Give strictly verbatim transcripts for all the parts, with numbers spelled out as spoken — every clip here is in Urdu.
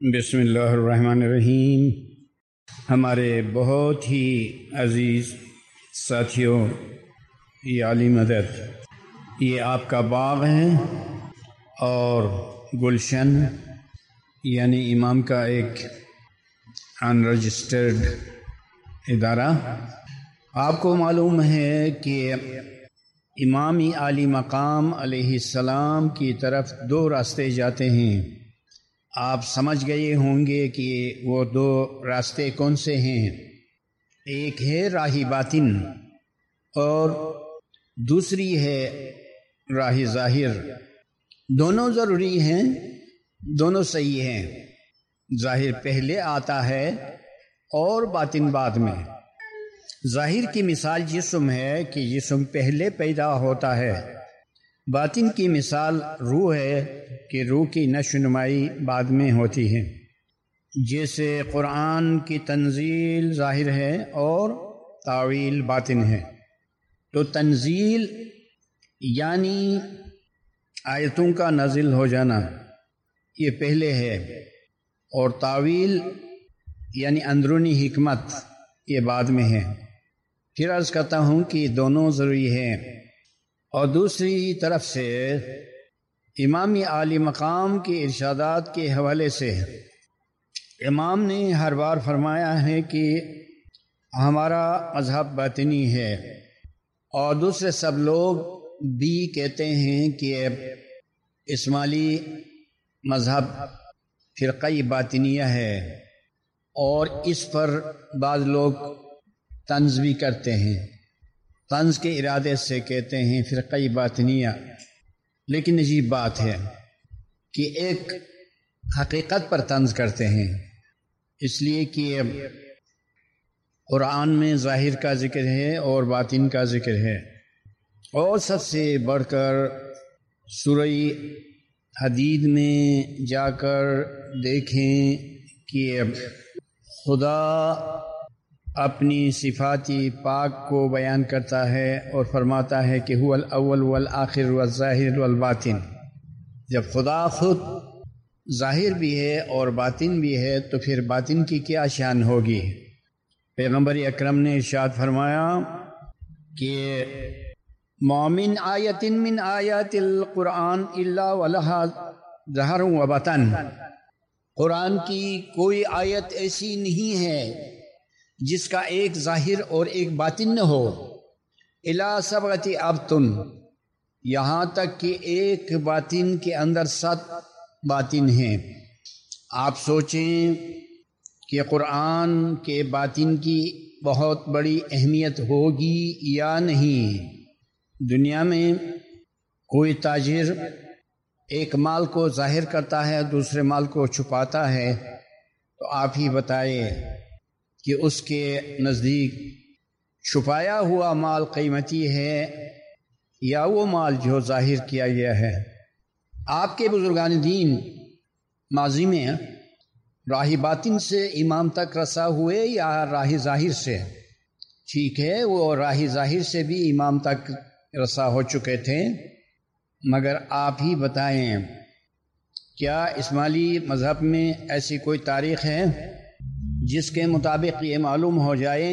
بسم اللہ الرحمن الرحیم۔ ہمارے بہت ہی عزیز ساتھیوں، یہ علی مدد، یہ آپ کا باغ ہے اور گلشن یعنی امام کا ایک ان رجسٹرڈ ادارہ۔ آپ کو معلوم ہے کہ امام عالی مقام علیہ السلام کی طرف دو راستے جاتے ہیں۔ آپ سمجھ گئے ہوں گے کہ وہ دو راستے کون سے ہیں۔ ایک ہے راہ باطن اور دوسری ہے راہ ظاہر۔ دونوں ضروری ہیں، دونوں صحیح ہیں۔ ظاہر پہلے آتا ہے اور باطن بعد میں۔ ظاہر کی مثال جسم ہے کہ جسم پہلے پیدا ہوتا ہے۔ باطن کی مثال روح ہے کہ روح کی نشو نمائی بعد میں ہوتی ہے۔ جیسے قرآن کی تنزیل ظاہر ہے اور تاویل باطن ہے، تو تنزیل یعنی آیتوں کا نازل ہو جانا یہ پہلے ہے، اور تاویل یعنی اندرونی حکمت یہ بعد میں ہے۔ پھر عرض کرتا ہوں کہ دونوں ضروری ہیں۔ اور دوسری طرف سے امام عالی مقام کے ارشادات کے حوالے سے امام نے ہر بار فرمایا ہے کہ ہمارا مذہب باطنی ہے، اور دوسرے سب لوگ بھی کہتے ہیں کہ اسماعیلی مذہب فرقہ باطنیہ ہے، اور اس پر بعض لوگ طنز بھی کرتے ہیں۔ طنز کے ارادے سے کہتے ہیں فرقہ باطنیہ، لیکن عجیب بات ہے کہ ایک حقیقت پر طنز کرتے ہیں، اس لیے کہ قرآن میں ظاہر کا ذکر ہے اور باطن کا ذکر ہے، اور سب سے بڑھ کر سورہ حدید میں جا کر دیکھیں کہ خدا اپنی صفاتی پاک کو بیان کرتا ہے اور فرماتا ہے کہ هو الاول والآخر والظاہر والباطن۔ جب خدا خود ظاہر بھی ہے اور باطن بھی ہے تو پھر باطن کی کیا شان ہوگی؟ پیغمبر اکرم نے ارشاد فرمایا کہ مومن آیت من آیات القرآن الا ولها ظہر و باطن۔ قرآن کی کوئی آیت ایسی نہیں ہے جس کا ایک ظاہر اور ایک باطن نہ ہو، الا سبغۃ ابطن، یہاں تک کہ ایک باطن کے اندر سات باطن ہیں۔ آپ سوچیں کہ قرآن کے باطن کی بہت بڑی اہمیت ہوگی یا نہیں۔ دنیا میں کوئی تاجر ایک مال کو ظاہر کرتا ہے، دوسرے مال کو چھپاتا ہے، تو آپ ہی بتائیں کہ اس کے نزدیک چھپایا ہوا مال قیمتی ہے یا وہ مال جو ظاہر کیا گیا ہے؟ آپ کے بزرگان دین ماضی میں راہ باطن سے امام تک رسا ہوئے یا راہ ظاہر سے؟ ٹھیک ہے، وہ راہ ظاہر سے بھی امام تک رسا ہو چکے تھے، مگر آپ ہی بتائیں کیا اسماعیلی مذہب میں ایسی کوئی تاریخ ہے جس کے مطابق یہ معلوم ہو جائے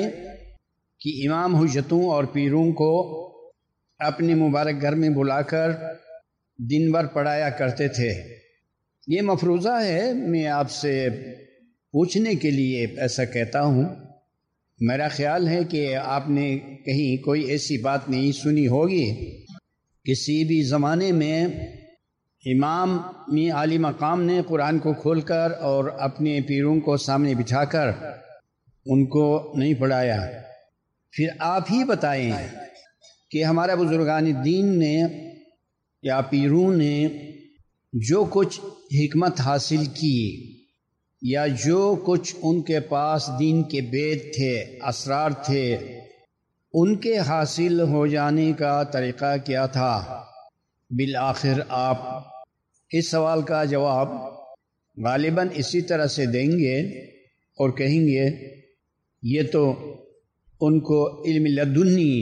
کہ امام حجتوں اور پیروں کو اپنے مبارک گھر میں بلا کر دن بھر پڑھایا کرتے تھے؟ یہ مفروضہ ہے، میں آپ سے پوچھنے کے لیے ایسا کہتا ہوں۔ میرا خیال ہے کہ آپ نے کہیں کوئی ایسی بات نہیں سنی ہوگی کسی بھی زمانے میں امام می عالی مقام نے قرآن کو کھول کر اور اپنے پیروں کو سامنے بٹھا کر ان کو نہیں پڑھایا۔ پھر آپ ہی بتائیں کہ ہمارا بزرگان دین نے یا پیروں نے جو کچھ حکمت حاصل کی یا جو کچھ ان کے پاس دین کے بید تھے، اسرار تھے، ان کے حاصل ہو جانے کا طریقہ کیا تھا؟ بالآخر آپ اس سوال کا جواب غالباً اسی طرح سے دیں گے اور کہیں گے یہ تو ان کو علم لدنی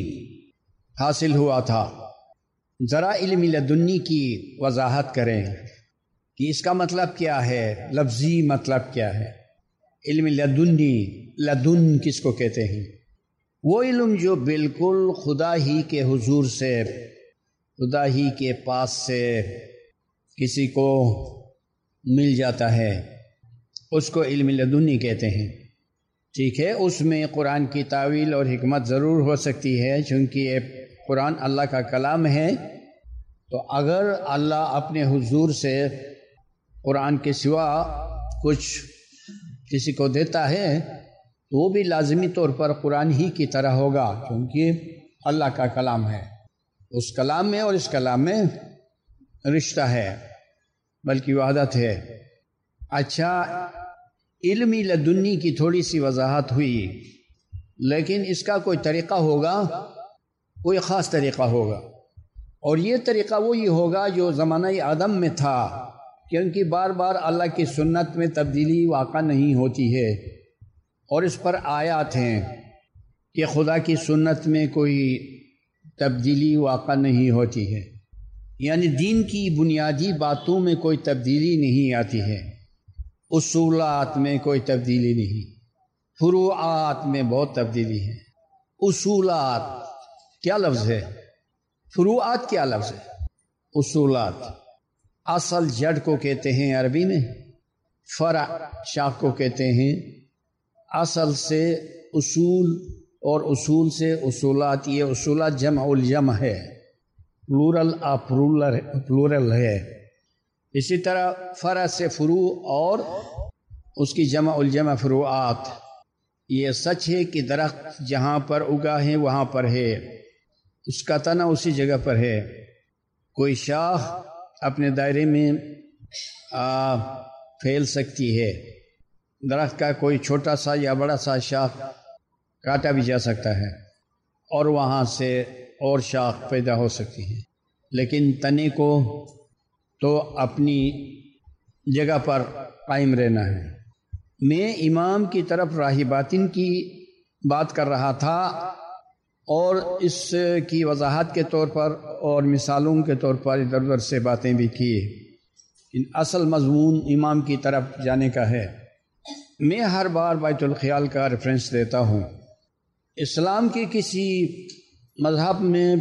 حاصل ہوا تھا۔ ذرا علم لدنی کی وضاحت کریں۔ کہ اس کا مطلب کیا ہے، لفظی مطلب کیا ہے۔ علم لدنی، لدن کس کو کہتے ہیں؟ وہ علم جو بالکل خدا ہی کے حضور سے، خدا ہی کے پاس سے کسی کو مل جاتا ہے، اس کو علم لدنی کہتے ہیں۔ ٹھیک ہے، اس میں قرآن کی تاویل اور حکمت ضرور ہو سکتی ہے، چونکہ یہ قرآن اللہ کا کلام ہے۔ تو اگر اللہ اپنے حضور سے قرآن کے سوا کچھ کسی کو دیتا ہے تو وہ بھی لازمی طور پر قرآن ہی کی طرح ہوگا، کیونکہ اللہ کا کلام ہے۔ اس کلام میں اور اس کلام میں رشتہ ہے، بلکہ وحدت ہے۔ اچھا، علمی لدنی کی تھوڑی سی وضاحت ہوئی، لیکن اس کا کوئی طریقہ ہوگا، کوئی خاص طریقہ ہوگا، اور یہ طریقہ وہی ہوگا جو زمانہ آدم میں تھا، کیونکہ بار بار اللہ کی سنت میں تبدیلی واقع نہیں ہوتی ہے، اور اس پر آیات ہیں کہ خدا کی سنت میں کوئی تبدیلی واقع نہیں ہوتی ہے، یعنی دین کی بنیادی باتوں میں کوئی تبدیلی نہیں آتی ہے، اصولات میں کوئی تبدیلی نہیں، فروعات میں بہت تبدیلی ہے۔ اصولات کیا لفظ ہے؟ فروعات کیا لفظ ہے؟ اصولات اصل جڑ کو کہتے ہیں عربی میں، فرع شاخ کو کہتے ہیں۔ اصل سے اصول اور اصول سے اصولات، یہ اصولات جمع الجمع ہے، پلورل پلورل ہے۔ اسی طرح فرع سے فروع اور اس کی جمع الجمع فروعات۔ یہ سچ ہے کہ درخت جہاں پر اگا ہے وہاں پر ہے، اس کا تنا اسی جگہ پر ہے۔ کوئی شاخ اپنے دائرے میں آ پھیل سکتی ہے، درخت کا کوئی چھوٹا سا یا بڑا سا شاخ کاٹا بھی جا سکتا ہے اور وہاں سے اور شاخ پیدا ہو سکتی ہے، لیکن تنے کو تو اپنی جگہ پر قائم رہنا ہے۔ میں امام کی طرف راہ باطن کی بات کر رہا تھا، اور اس کی وضاحت کے طور پر اور مثالوں کے طور پر ادھر ادھر سے باتیں بھی کی۔ ان اصل مضمون امام کی طرف جانے کا ہے۔ میں ہر بار بیت الخیال کا ریفرنس دیتا ہوں۔ اسلام کے کسی مذہب میں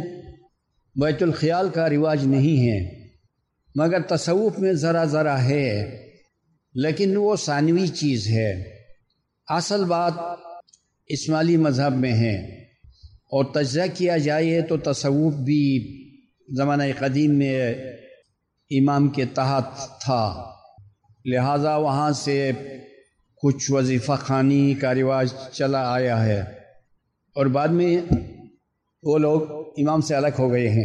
بیت الخیال کا رواج نہیں ہے، مگر تصوف میں ذرا ذرا ہے، لیکن وہ ثانوی چیز ہے۔ اصل بات اسماعیلی مذہب میں ہے، اور تجزیہ کیا جائے تو تصوف بھی زمانہ قدیم میں امام کے تحت تھا، لہذا وہاں سے کچھ وظیفہ خوانی کا رواج چلا آیا ہے، اور بعد میں وہ لوگ امام سے الگ ہو گئے ہیں۔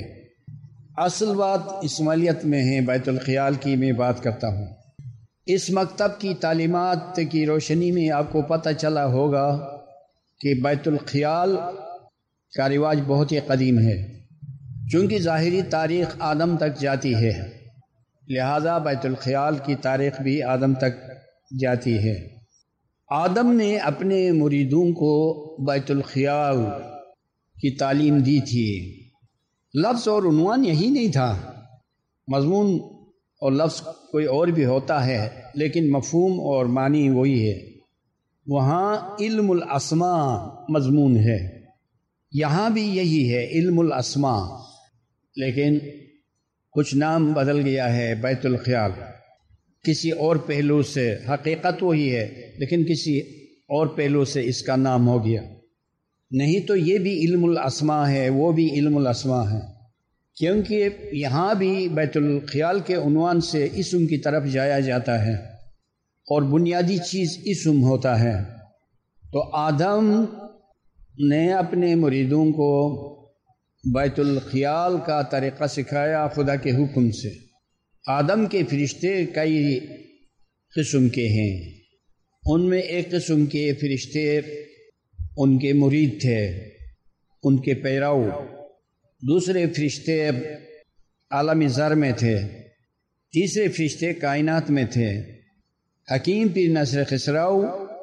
اصل بات اسماعیلیت میں ہے، بیت الخیال کی میں بات کرتا ہوں۔ اس مکتب کی تعلیمات کی روشنی میں آپ کو پتہ چلا ہوگا کہ بیت الخیال کا رواج بہت ہی قدیم ہے، چونکہ ظاہری تاریخ آدم تک جاتی ہے، لہذا بیت الخیال کی تاریخ بھی آدم تک جاتی ہے۔ آدم نے اپنے مریدوں کو بیت الخیال کی تعلیم دی تھی۔ لفظ اور عنوان یہی نہیں تھا، مضمون اور لفظ کوئی اور بھی ہوتا ہے، لیکن مفہوم اور معنی وہی ہے۔ وہاں علم الاسماء مضمون ہے، یہاں بھی یہی ہے، علم الاسماء، لیکن کچھ نام بدل گیا ہے۔ بیت الخیال کسی اور پہلو سے، حقیقت وہی ہے لیکن کسی اور پہلو سے اس کا نام ہو گیا، نہیں تو یہ بھی علم الاسماء ہے، وہ بھی علم الاسماء ہے، کیونکہ یہاں بھی بیت الخیال کے عنوان سے اسم کی طرف جایا جاتا ہے، اور بنیادی چیز اسم ہوتا ہے۔ تو آدم نے اپنے مریدوں کو بیت الخیال کا طریقہ سکھایا خدا کے حکم سے۔ آدم کے فرشتے کئی قسم کے ہیں، ان میں ایک قسم کے فرشتے ان کے مرید تھے، ان کے پیرو۔ دوسرے فرشتے عالم زر میں تھے، تیسرے فرشتے کائنات میں تھے۔ حکیم پیر نصر خسرو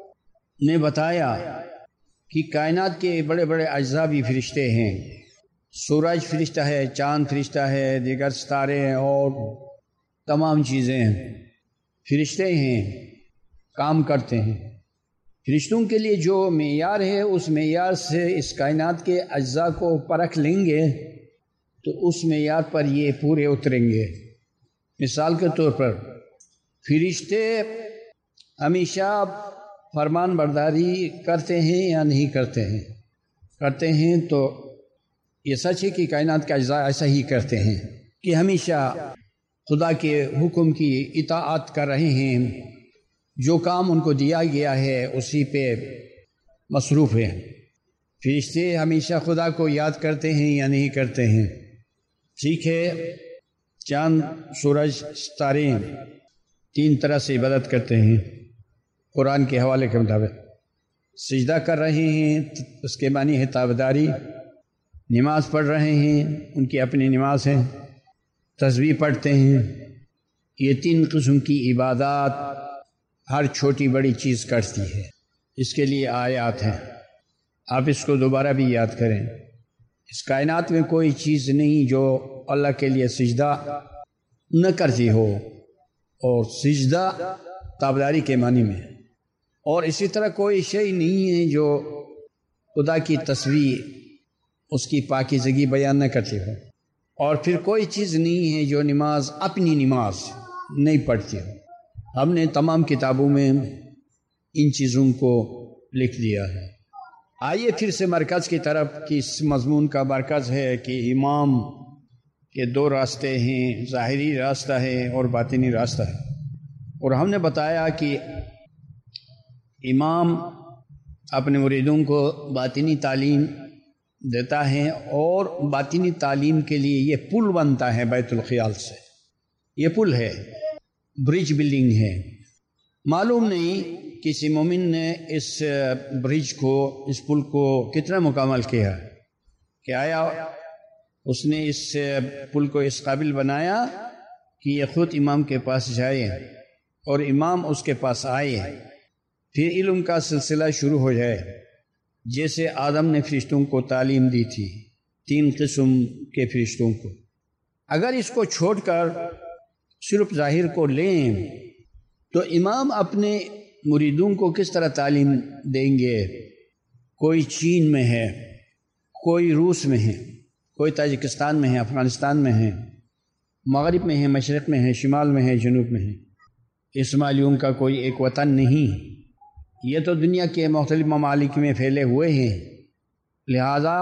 نے بتایا کہ کائنات کے بڑے بڑے اجزاء بھی فرشتے ہیں، سورج فرشتہ ہے، چاند فرشتہ ہے، دیگر ستارے ہیں، اور تمام چیزیں فرشتے ہیں، کام کرتے ہیں۔ فرشتوں کے لیے جو معیار ہے اس معیار سے اس کائنات کے اجزاء کو پرکھ لیں گے تو اس معیار پر یہ پورے اتریں گے۔ مثال کے طور پر فرشتے ہمیشہ فرمان برداری کرتے ہیں یا نہیں کرتے ہیں؟ کرتے ہیں، تو یہ سچ ہے کہ کائنات کے اجزاء ایسا ہی کرتے ہیں کہ ہمیشہ خدا کے حکم کی اطاعت کر رہے ہیں، جو کام ان کو دیا گیا ہے اسی پہ مصروف ہیں۔ فرشتے ہمیشہ خدا کو یاد کرتے ہیں یا نہیں کرتے ہیں؟ ٹھیک ہے، چاند، سورج، ستارے تین طرح سے عبادت کرتے ہیں قرآن کے حوالے کے مطابق۔ سجدہ کر رہے ہیں، اس کے معنی ہے تابعداری۔ نماز پڑھ رہے ہیں، ان کی اپنی نماز ہے۔ تسبیح پڑھتے ہیں۔ یہ تین قسم کی عبادات ہر چھوٹی بڑی چیز کرتی ہے۔ اس کے لیے آیات ہیں، آپ اس کو دوبارہ بھی یاد کریں۔ اس کائنات میں کوئی چیز نہیں جو اللہ کے لیے سجدہ نہ کرتی ہو، اور سجدہ تابعداری کے معنی میں، اور اسی طرح کوئی شے نہیں ہے جو خدا کی تسبیح، اس کی پاکیزگی بیان نہ کرتی ہو، اور پھر کوئی چیز نہیں ہے جو نماز اپنی نماز نہیں پڑھتی ہو۔ ہم نے تمام کتابوں میں ان چیزوں کو لکھ دیا ہے۔ آئیے پھر سے مرکز کی طرف، کہ اس مضمون کا مرکز ہے کہ امام کے دو راستے ہیں، ظاہری راستہ ہے اور باطنی راستہ ہے۔ اور ہم نے بتایا کہ امام اپنے مریدوں کو باطنی تعلیم دیتا ہے، اور باطنی تعلیم کے لیے یہ پل بنتا ہے بیت الخیال سے۔ یہ پل ہے، برج بلڈنگ ہے۔ معلوم نہیں کسی مومن نے اس برج کو، اس پل کو کتنا مکمل کیا کہ آیا اس نے اس پل کو اس قابل بنایا کہ یہ خود امام کے پاس جائے اور امام اس کے پاس آئے، پھر علم کا سلسلہ شروع ہو جائے۔ جیسے آدم نے فرشتوں کو تعلیم دی تھی، تین قسم کے فرشتوں کو۔ اگر اس کو چھوڑ کر صرف ظاہر کو لیں تو امام اپنے مریدوں کو کس طرح تعلیم دیں گے؟ کوئی چین میں ہے، کوئی روس میں ہے، کوئی تاجکستان میں ہے، افغانستان میں ہے، مغرب میں ہے، مشرق میں ہے، شمال میں ہے، جنوب میں ہے۔ اسماعیلیوں کا کوئی ایک وطن نہیں، یہ تو دنیا کے مختلف ممالک میں پھیلے ہوئے ہیں۔ لہذا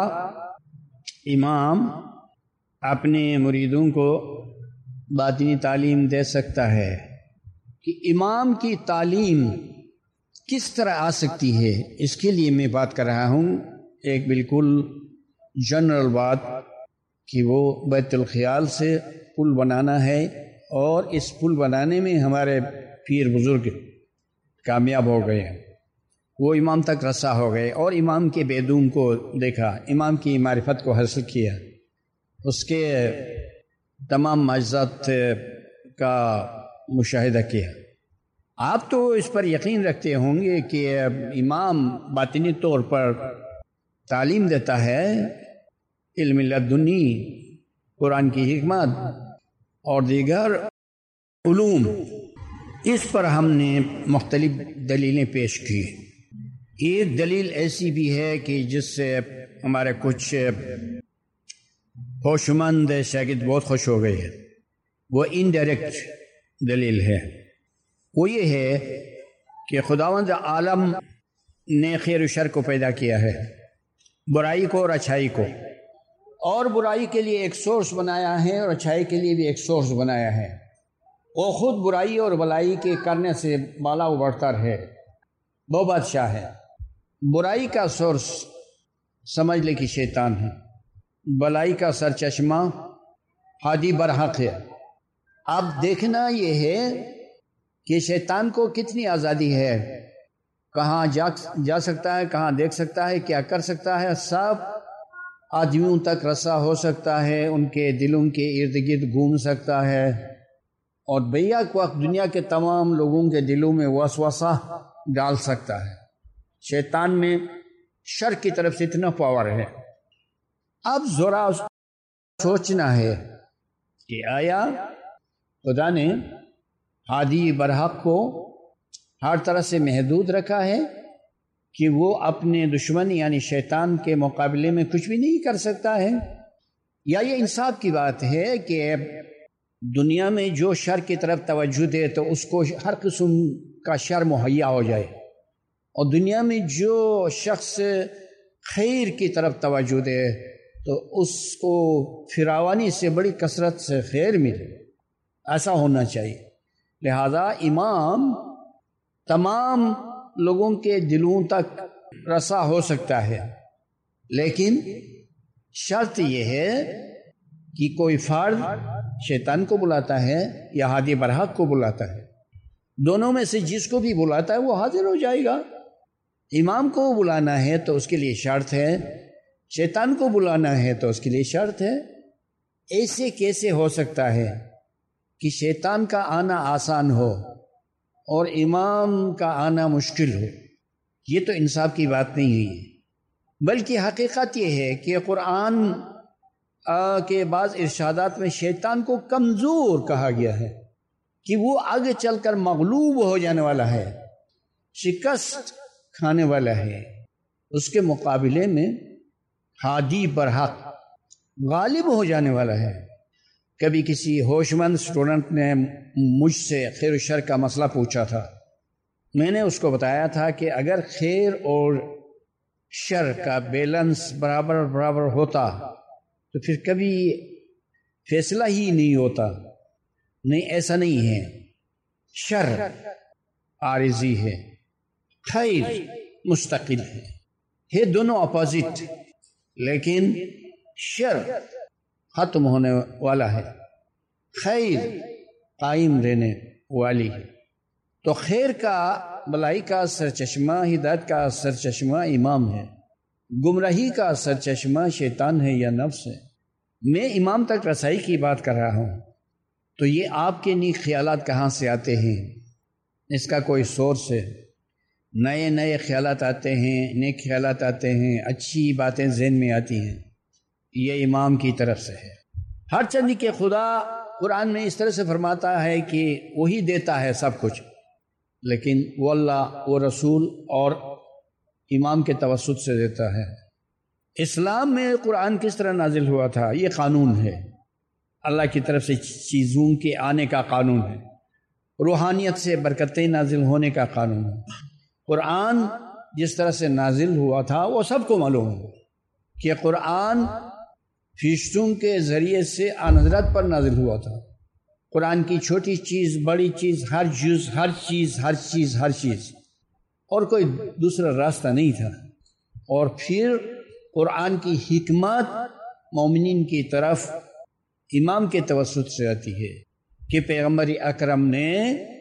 امام اپنے مریدوں کو باطنی تعلیم دے سکتا ہے۔ کہ امام کی تعلیم کس طرح آ سکتی ہے، اس کے لیے میں بات کر رہا ہوں، ایک بالکل جنرل بات، کہ وہ بیت الخیال سے پل بنانا ہے، اور اس پل بنانے میں ہمارے پیر بزرگ کامیاب ہو گئے ہیں، وہ امام تک رسا ہو گئے، اور امام کے بیدوم کو دیکھا، امام کی معرفت کو حاصل کیا، اس کے تمام معجزات کا مشاہدہ کیا۔ آپ تو اس پر یقین رکھتے ہوں گے کہ امام باطنی طور پر تعلیم دیتا ہے، علم لدنی، قرآن کی حکمت اور دیگر علوم۔ اس پر ہم نے مختلف دلیلیں پیش کی۔ ایک دلیل ایسی بھی ہے کہ جس سے ہمارے کچھ ہوشمند شاگرد بہت خوش ہو گئے ہیں، وہ انڈائریکٹ دلیل ہے۔ وہ یہ ہے کہ خداوند عالم نے خیر و شر کو پیدا کیا ہے، برائی کو اور اچھائی کو، اور برائی کے لیے ایک سورس بنایا ہے اور اچھائی کے لیے بھی ایک سورس بنایا ہے۔ وہ خود برائی اور بلائی کے کرنے سے بالا و برتر ہے، وہ بادشاہ ہے۔ برائی کا سورس سمجھ لے کہ شیطان ہے، بلائی کا سر چشمہ ہادی برحق ہے۔ اب دیکھنا یہ ہے کہ شیطان کو کتنی آزادی ہے، کہاں جا جا سکتا ہے، کہاں دیکھ سکتا ہے، کیا کر سکتا ہے، سب آدمیوں تک رسا ہو سکتا ہے، ان کے دلوں کے ارد گرد گھوم سکتا ہے، اور بیک وقت دنیا کے تمام لوگوں کے دلوں میں وسوسہ ڈال سکتا ہے۔ شیطان میں شر کی طرف سے اتنا پاور ہے۔ اب ذرا سوچنا ہے کہ آیا خدا نے ہادی برحق کو ہر طرح سے محدود رکھا ہے کہ وہ اپنے دشمن یعنی شیطان کے مقابلے میں کچھ بھی نہیں کر سکتا ہے. یا یہ انصاف کی بات ہے کہ دنیا میں جو شر کی طرف توجہ دے تو اس کو ہر قسم کا شر مہیا ہو جائے، اور دنیا میں جو شخص خیر کی طرف توجہ دے تو اس کو فراوانی سے بڑی کثرت سے خیر ملے. ایسا ہونا چاہیے. لہذا امام تمام لوگوں کے دلوں تک رسا ہو سکتا ہے، لیکن شرط یہ ہے کہ کوئی فرد شیطان کو بلاتا ہے یا ہادی برحق کو بلاتا ہے، دونوں میں سے جس کو بھی بلاتا ہے وہ حاضر ہو جائے گا. امام کو بلانا ہے تو اس کے لیے شرط ہے، شیطان کو بلانا ہے تو اس کے لیے شرط ہے. ایسے کیسے ہو سکتا ہے کہ شیطان کا آنا آسان ہو اور امام کا آنا مشکل ہو؟ یہ تو انصاف کی بات نہیں ہے، بلکہ حقیقت یہ ہے کہ قرآن کے بعض ارشادات میں شیطان کو کمزور کہا گیا ہے کہ وہ آگے چل کر مغلوب ہو جانے والا ہے، شکست کھانے والا ہے. اس کے مقابلے میں ہادی برحق غالب ہو جانے والا ہے. کبھی کسی ہوش مند اسٹوڈنٹ نے مجھ سے خیر و شر کا مسئلہ پوچھا تھا. میں نے اس کو بتایا تھا کہ اگر خیر اور شر کا بیلنس برابر برابر ہوتا تو پھر کبھی فیصلہ ہی نہیں ہوتا. نہیں، ایسا نہیں ہے. شر عارضی ہے، خیر مستقل ہے، یہ دونوں اپوزٹ، لیکن شر ختم ہونے والا ہے، خیر قائم رہنے والی ہے. تو خیر کا، بلائی کا سرچشمہ، ہدایت کا سرچشمہ امام ہے، گمراہی کا سرچشمہ شیطان ہے یا نفس ہے. میں امام تک رسائی کی بات کر رہا ہوں تو یہ آپ کے نیک خیالات کہاں سے آتے ہیں؟ اس کا کوئی سورس ہے؟ نئے نئے خیالات آتے ہیں، نیک خیالات آتے ہیں، اچھی باتیں ذہن میں آتی ہیں، یہ امام کی طرف سے ہے. ہر چندی کے خدا قرآن میں اس طرح سے فرماتا ہے کہ وہی دیتا ہے سب کچھ، لیکن وہ اللہ، وہ رسول اور امام کے توسط سے دیتا ہے. اسلام میں قرآن کس طرح نازل ہوا تھا؟ یہ قانون ہے، اللہ کی طرف سے چیزوں کے آنے کا قانون ہے، روحانیت سے برکتیں نازل ہونے کا قانون ہے. قرآن جس طرح سے نازل ہوا تھا وہ سب کو معلوم ہے کہ قرآن فرشتوں کے ذریعے سے آن حضرت پر نازل ہوا تھا. قرآن کی چھوٹی چیز، بڑی چیز، ہر جز، ہر چیز ہر چیز ہر چیز اور کوئی دوسرا راستہ نہیں تھا. اور پھر قرآن کی حکمت مومنین کی طرف امام کے توسط سے آتی ہے کہ پیغمبر اکرم نے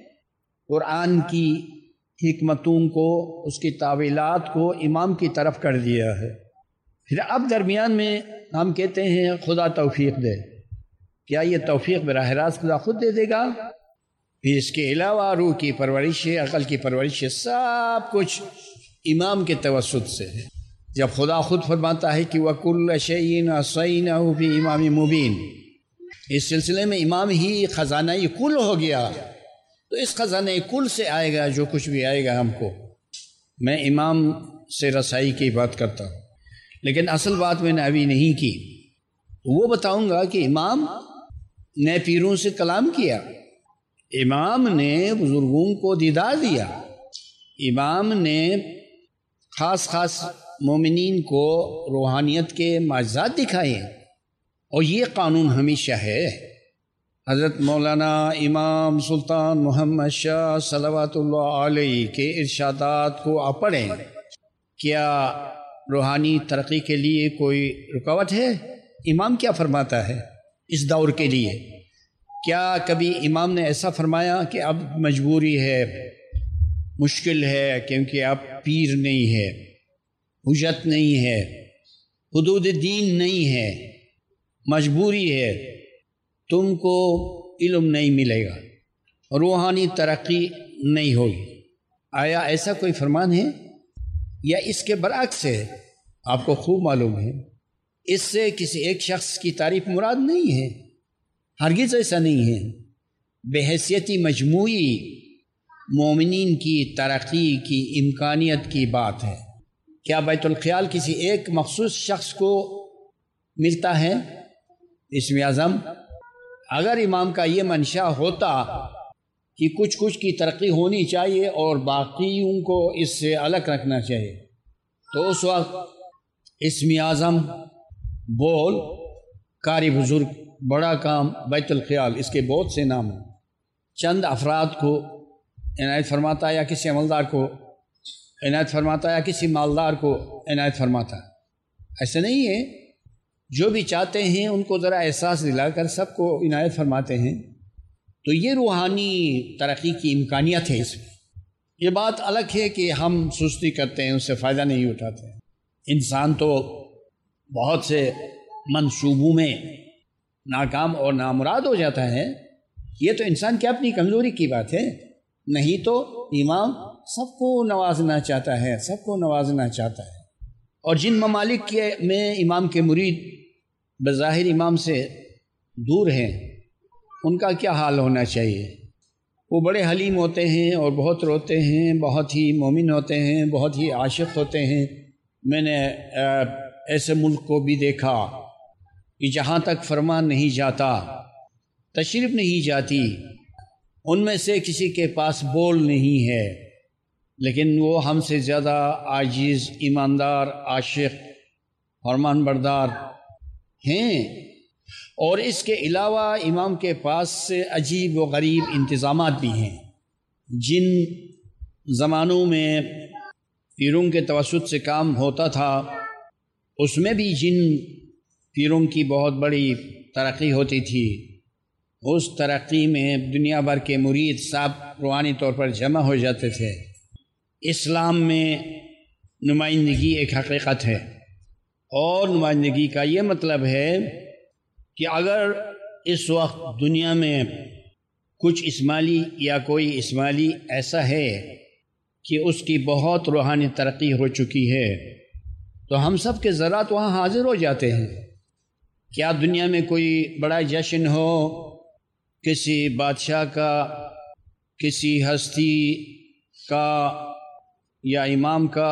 قرآن کی حکمتوں کو، اس کی تعویلات کو امام کی طرف کر دیا ہے. پھر اب درمیان میں ہم کہتے ہیں خدا توفیق دے. کیا یہ توفیق براہ راست خدا خود دے دے گا؟ پھر اس کے علاوہ روح کی پرورش ہے، عقل کی پرورش ہے، سب کچھ امام کے توسط سے ہے. جب خدا خود فرماتا ہے کہ وَكُلَّ شَيْءٍ أَحْصَيْنَاهُ فِي إِمَامٍ مُبِينٍ، اس سلسلے میں امام ہی خزانہ کل ہو گیا، تو اس خزانہ کل سے آئے گا جو کچھ بھی آئے گا ہم کو. میں امام سے رسائی کی بات کرتا ہوں، لیکن اصل بات میں نے ابھی نہیں کی. وہ بتاؤں گا کہ امام نے پیروں سے کلام کیا، امام نے بزرگوں کو دیدار دیا، امام نے خاص خاص مومنین کو روحانیت کے معجزات دکھائے، اور یہ قانون ہمیشہ ہے. حضرت مولانا امام سلطان محمد شاہ صلوات اللہ علیہ کے ارشادات کو آپ پڑھیں. کیا روحانی ترقی کے لیے کوئی رکاوٹ ہے؟ امام کیا فرماتا ہے اس دور کے لیے؟ کیا کبھی امام نے ایسا فرمایا کہ اب مجبوری ہے، مشکل ہے کیونکہ اب پیر نہیں ہے، حجت نہیں ہے، حدود دین نہیں ہے، مجبوری ہے، تم کو علم نہیں ملے گا، روحانی ترقی نہیں ہوگی؟ آیا ایسا کوئی فرمان ہے؟ یا اس کے برعکس ہے؟ آپ کو خوب معلوم ہے اس سے کسی ایک شخص کی تعریف مراد نہیں ہے، ہرگز ایسا نہیں ہے. بحیثیتی مجموعی مومنین کی ترقی کی امکانیت کی بات ہے۔ کیا بیت الخیال کسی ایک مخصوص شخص کو ملتا ہے اسم اعظم؟ اگر امام کا یہ منشا ہوتا کہ کچھ کچھ کی ترقی ہونی چاہیے اور باقیوں کو اس سے الگ رکھنا چاہیے، تو اس وقت اسم اعظم، بول، قاری بزرگ، بڑا کام، بیت الخیال، اس کے بہت سے نام ہیں۔ چند افراد کو عنایت فرماتا یا کسی عملدار کو عنایت فرماتا یا کسی مالدار کو عنایت فرماتا، ایسا نہیں ہے۔ جو بھی چاہتے ہیں ان کو ذرا احساس دلا کر سب کو عنایت فرماتے ہیں، تو یہ روحانی ترقی کی امکانیت ہے اس میں۔ یہ بات الگ ہے کہ ہم سستی کرتے ہیں، اس سے فائدہ نہیں اٹھاتے ہیں۔ انسان تو بہت سے منصوبوں میں ناکام اور نامراد ہو جاتا ہے، یہ تو انسان کی اپنی کمزوری کی بات ہے، نہیں تو امام سب کو نوازنا چاہتا ہے، سب کو نوازنا چاہتا ہے۔ اور جن ممالک کے میں امام کے مرید بظاہر امام سے دور ہیں، ان کا کیا حال ہونا چاہیے؟ وہ بڑے حلیم ہوتے ہیں اور بہت روتے ہیں، بہت ہی مومن ہوتے ہیں، بہت ہی عاشق ہوتے ہیں۔ میں نے ایسے ملک کو بھی دیکھا کہ جہاں تک فرمان نہیں جاتا، تشریف نہیں جاتی، ان میں سے کسی کے پاس بول نہیں ہے، لیکن وہ ہم سے زیادہ عاجز، ایماندار، عاشق، فرمان بردار ہیں۔ اور اس کے علاوہ امام کے پاس سے عجیب و غریب انتظامات بھی ہیں۔ جن زمانوں میں پیروں کے توسط سے کام ہوتا تھا، اس میں بھی جن پیروں کی بہت بڑی ترقی ہوتی تھی، اس ترقی میں دنیا بھر کے مرید صاحب روحانی طور پر جمع ہو جاتے تھے۔ اسلام میں نمائندگی ایک حقیقت ہے، اور نمائندگی کا یہ مطلب ہے کہ اگر اس وقت دنیا میں کچھ اسماعیلی یا کوئی اسماعیلی ایسا ہے کہ اس کی بہت روحانی ترقی ہو چکی ہے، تو ہم سب کے ذرات وہاں حاضر ہو جاتے ہیں۔ کیا دنیا میں کوئی بڑا جشن ہو کسی بادشاہ کا، کسی ہستی کا یا امام کا،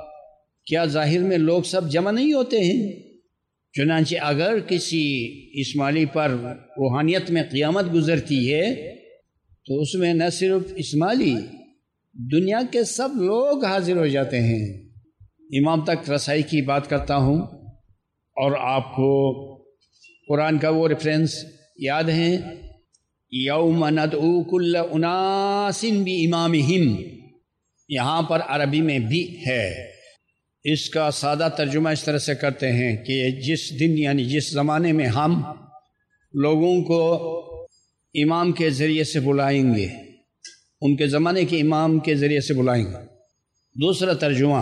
کیا ظاہر میں لوگ سب جمع نہیں ہوتے ہیں؟ چنانچہ اگر کسی اسماعیلی پر روحانیت میں قیامت گزرتی ہے، تو اس میں نہ صرف اسماعیلی، دنیا کے سب لوگ حاضر ہو جاتے ہیں۔ امام تک رسائی کی بات کرتا ہوں، اور آپ کو قرآن کا وہ ریفرنس یاد ہیں، یوم ندعو کل اناس بامامہم، یہاں پر عربی میں بھی ہے۔ اس کا سادہ ترجمہ اس طرح سے کرتے ہیں کہ جس دن یعنی جس زمانے میں ہم لوگوں کو امام کے ذریعے سے بلائیں گے، ان کے زمانے کے امام کے ذریعے سے بلائیں گے۔ دوسرا ترجمہ،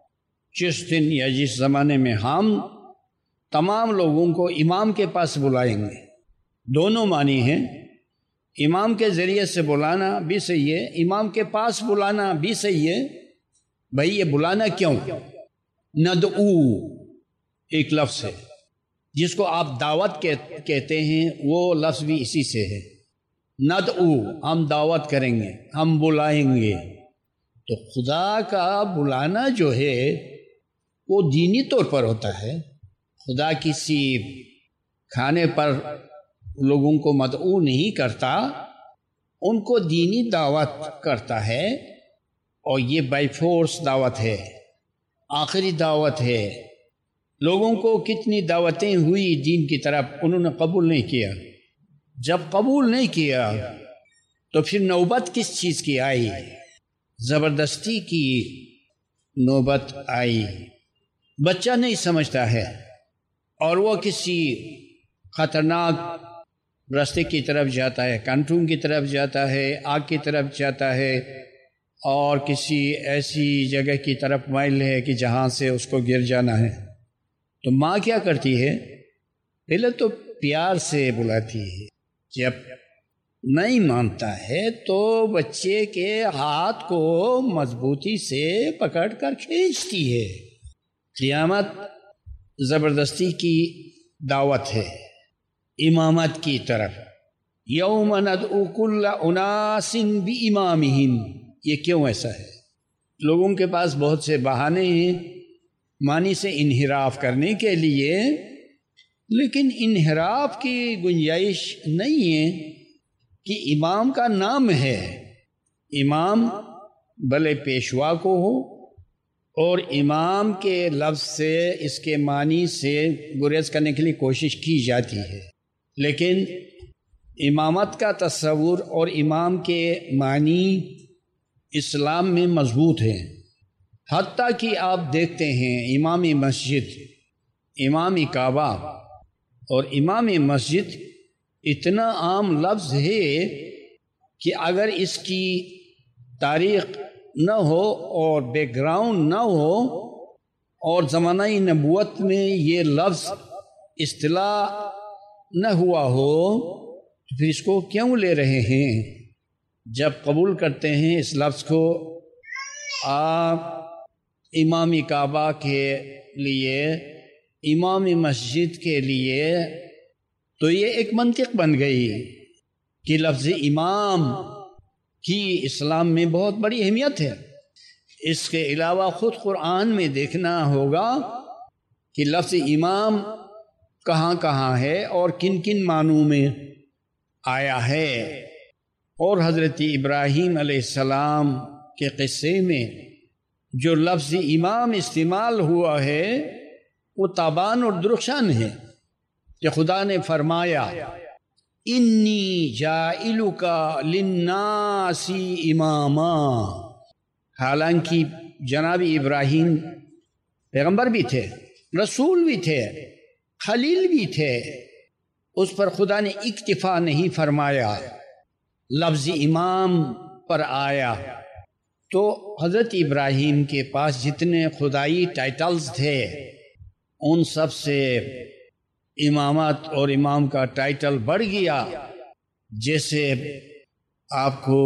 جس دن یا جس زمانے میں ہم تمام لوگوں کو امام کے پاس بلائیں گے۔ دونوں معنی ہیں، امام کے ذریعے سے بلانا بھی صحیح ہے، امام کے پاس بلانا بھی صحیح ہے۔ بھئی یہ بلانا کیوں؟ ندعو ایک لفظ ہے جس کو آپ دعوت کہتے ہیں، وہ لفظ بھی اسی سے ہے۔ ندعو، ہم دعوت کریں گے، ہم بلائیں گے۔ تو خدا کا بلانا جو ہے وہ دینی طور پر ہوتا ہے۔ خدا کسی کھانے پر لوگوں کو مدعو نہیں کرتا، ان کو دینی دعوت کرتا ہے، اور یہ بائی فورس دعوت ہے، آخری دعوت ہے۔ لوگوں کو کتنی دعوتیں ہوئی دین کی طرف، انہوں نے قبول نہیں کیا۔ جب قبول نہیں کیا تو پھر نوبت کس چیز کی آئی؟ زبردستی کی نوبت آئی۔ بچہ نہیں سمجھتا ہے، اور وہ کسی خطرناک راستے کی طرف جاتا ہے، کانٹوں کی طرف جاتا ہے، آگ کی طرف جاتا ہے، اور کسی ایسی جگہ کی طرف مائل ہے کہ جہاں سے اس کو گر جانا ہے۔ تو ماں کیا کرتی ہے؟ پہلے تو پیار سے بلاتی ہے، جب نہیں مانتا ہے تو بچے کے ہاتھ کو مضبوطی سے پکڑ کر کھینچتی ہے۔ قیامت زبردستی کی دعوت ہے امامت کی طرف، یوم ندعو کل اناس بامامہم، یہ کیوں ایسا ہے؟ لوگوں کے پاس بہت سے بہانے ہیں معنی سے انحراف کرنے کے لیے، لیکن انحراف کی گنجائش نہیں ہے کہ امام کا نام ہے، امام بھلے پیشوا کو ہو، اور امام کے لفظ سے اس کے معنی سے گریز کرنے کے لیے کوشش کی جاتی ہے، لیکن امامت کا تصور اور امام کے معنی اسلام میں مضبوط ہیں، حتیٰ کہ آپ دیکھتے ہیں امام مسجد، امام کعبہ اور امام مسجد اتنا عام لفظ ہے کہ اگر اس کی تاریخ نہ ہو اور بیک گراؤنڈ نہ ہو اور زمانہ نبوت میں یہ لفظ اصطلاح نہ ہوا ہو تو پھر اس کو کیوں لے رہے ہیں؟ جب قبول کرتے ہیں اس لفظ کو آپ امام کعبہ کے لیے، امام مسجد کے لیے، تو یہ ایک منطق بن گئی کہ لفظ امام کی اسلام میں بہت بڑی اہمیت ہے۔ اس کے علاوہ خود قرآن میں دیکھنا ہوگا کہ لفظ امام کہاں کہاں ہے اور کن کن معنوں میں آیا ہے، اور حضرت ابراہیم علیہ السلام کے قصے میں جو لفظ امام استعمال ہوا ہے وہ تابان اور درخشان ہے کہ خدا نے فرمایا انی جاعلک للناس اماما، حالانکہ جناب ابراہیم پیغمبر بھی تھے، رسول بھی تھے، خلیل بھی تھے، اس پر خدا نے اکتفا نہیں فرمایا، لفظ امام پر آیا۔ تو حضرت ابراہیم کے پاس جتنے خدائی ٹائٹلز تھے ان سب سے امامت اور امام کا ٹائٹل بڑھ گیا، جیسے آپ کو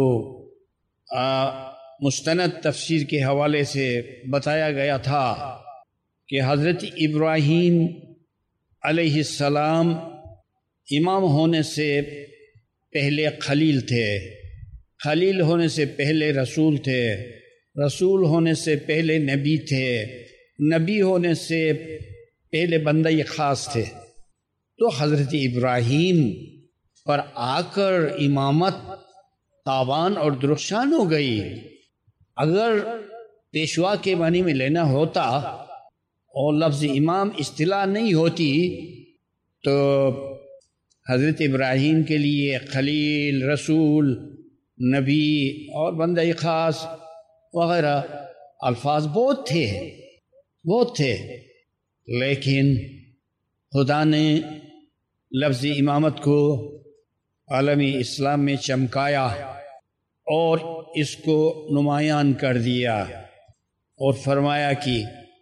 مستند تفسیر کے حوالے سے بتایا گیا تھا کہ حضرت ابراہیم علیہ السلام امام ہونے سے پہلے خلیل تھے، خلیل ہونے سے پہلے رسول تھے، رسول ہونے سے پہلے نبی تھے، نبی ہونے سے پہلے بندہ خاص تھے۔ تو حضرت ابراہیم پر آ کر امامت تابان اور درخشان ہو گئی۔ اگر پیشوا کے معنی میں لینا ہوتا اور لفظ امام اصطلاح نہیں ہوتی تو حضرت ابراہیم کے لیے خلیل، رسول، نبی اور بندہ خاص وغیرہ الفاظ بہت تھے بہت تھے لیکن خدا نے لفظ امامت کو عالمی اسلام میں چمکایا اور اس کو نمایاں کر دیا اور فرمایا کہ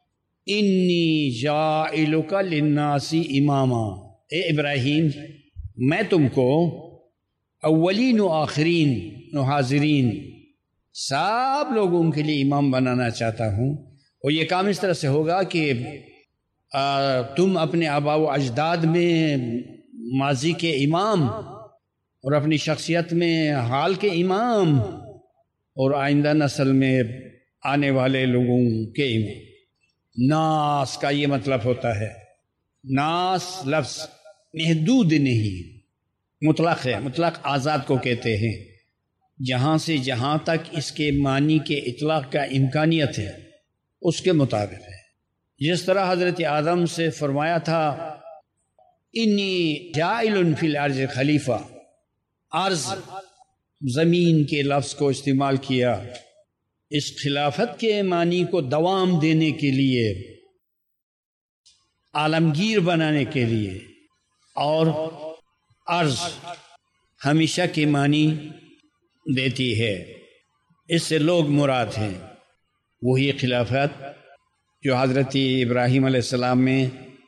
انی جاعلک للناس اماما، اے ابراہیم میں تم کو اولین و آخرین و حاضرین سب لوگوں کے لیے امام بنانا چاہتا ہوں، اور یہ کام اس طرح سے ہوگا کہ آ, تم اپنے آباء و اجداد میں ماضی کے امام اور اپنی شخصیت میں حال کے امام اور آئندہ نسل میں آنے والے لوگوں کے امام۔ ناس کا یہ مطلب ہوتا ہے، ناس لفظ محدود نہیں، مطلق ہے، مطلق آزاد کو کہتے ہیں، جہاں سے جہاں تک اس کے معنی کے اطلاق کا امکانیت ہے اس کے مطابق ہے۔ جس طرح حضرت آدم سے فرمایا تھا انی جاعل فی الارض خلیفہ، ارض زمین کے لفظ کو استعمال کیا اس خلافت کے معنی کو دوام دینے کے لیے، عالمگیر بنانے کے لیے، اور ارض ہمیشہ کے معنی دیتی ہے، اس سے لوگ مراد ہیں، وہی خلافت جو حضرت ابراہیم علیہ السلام میں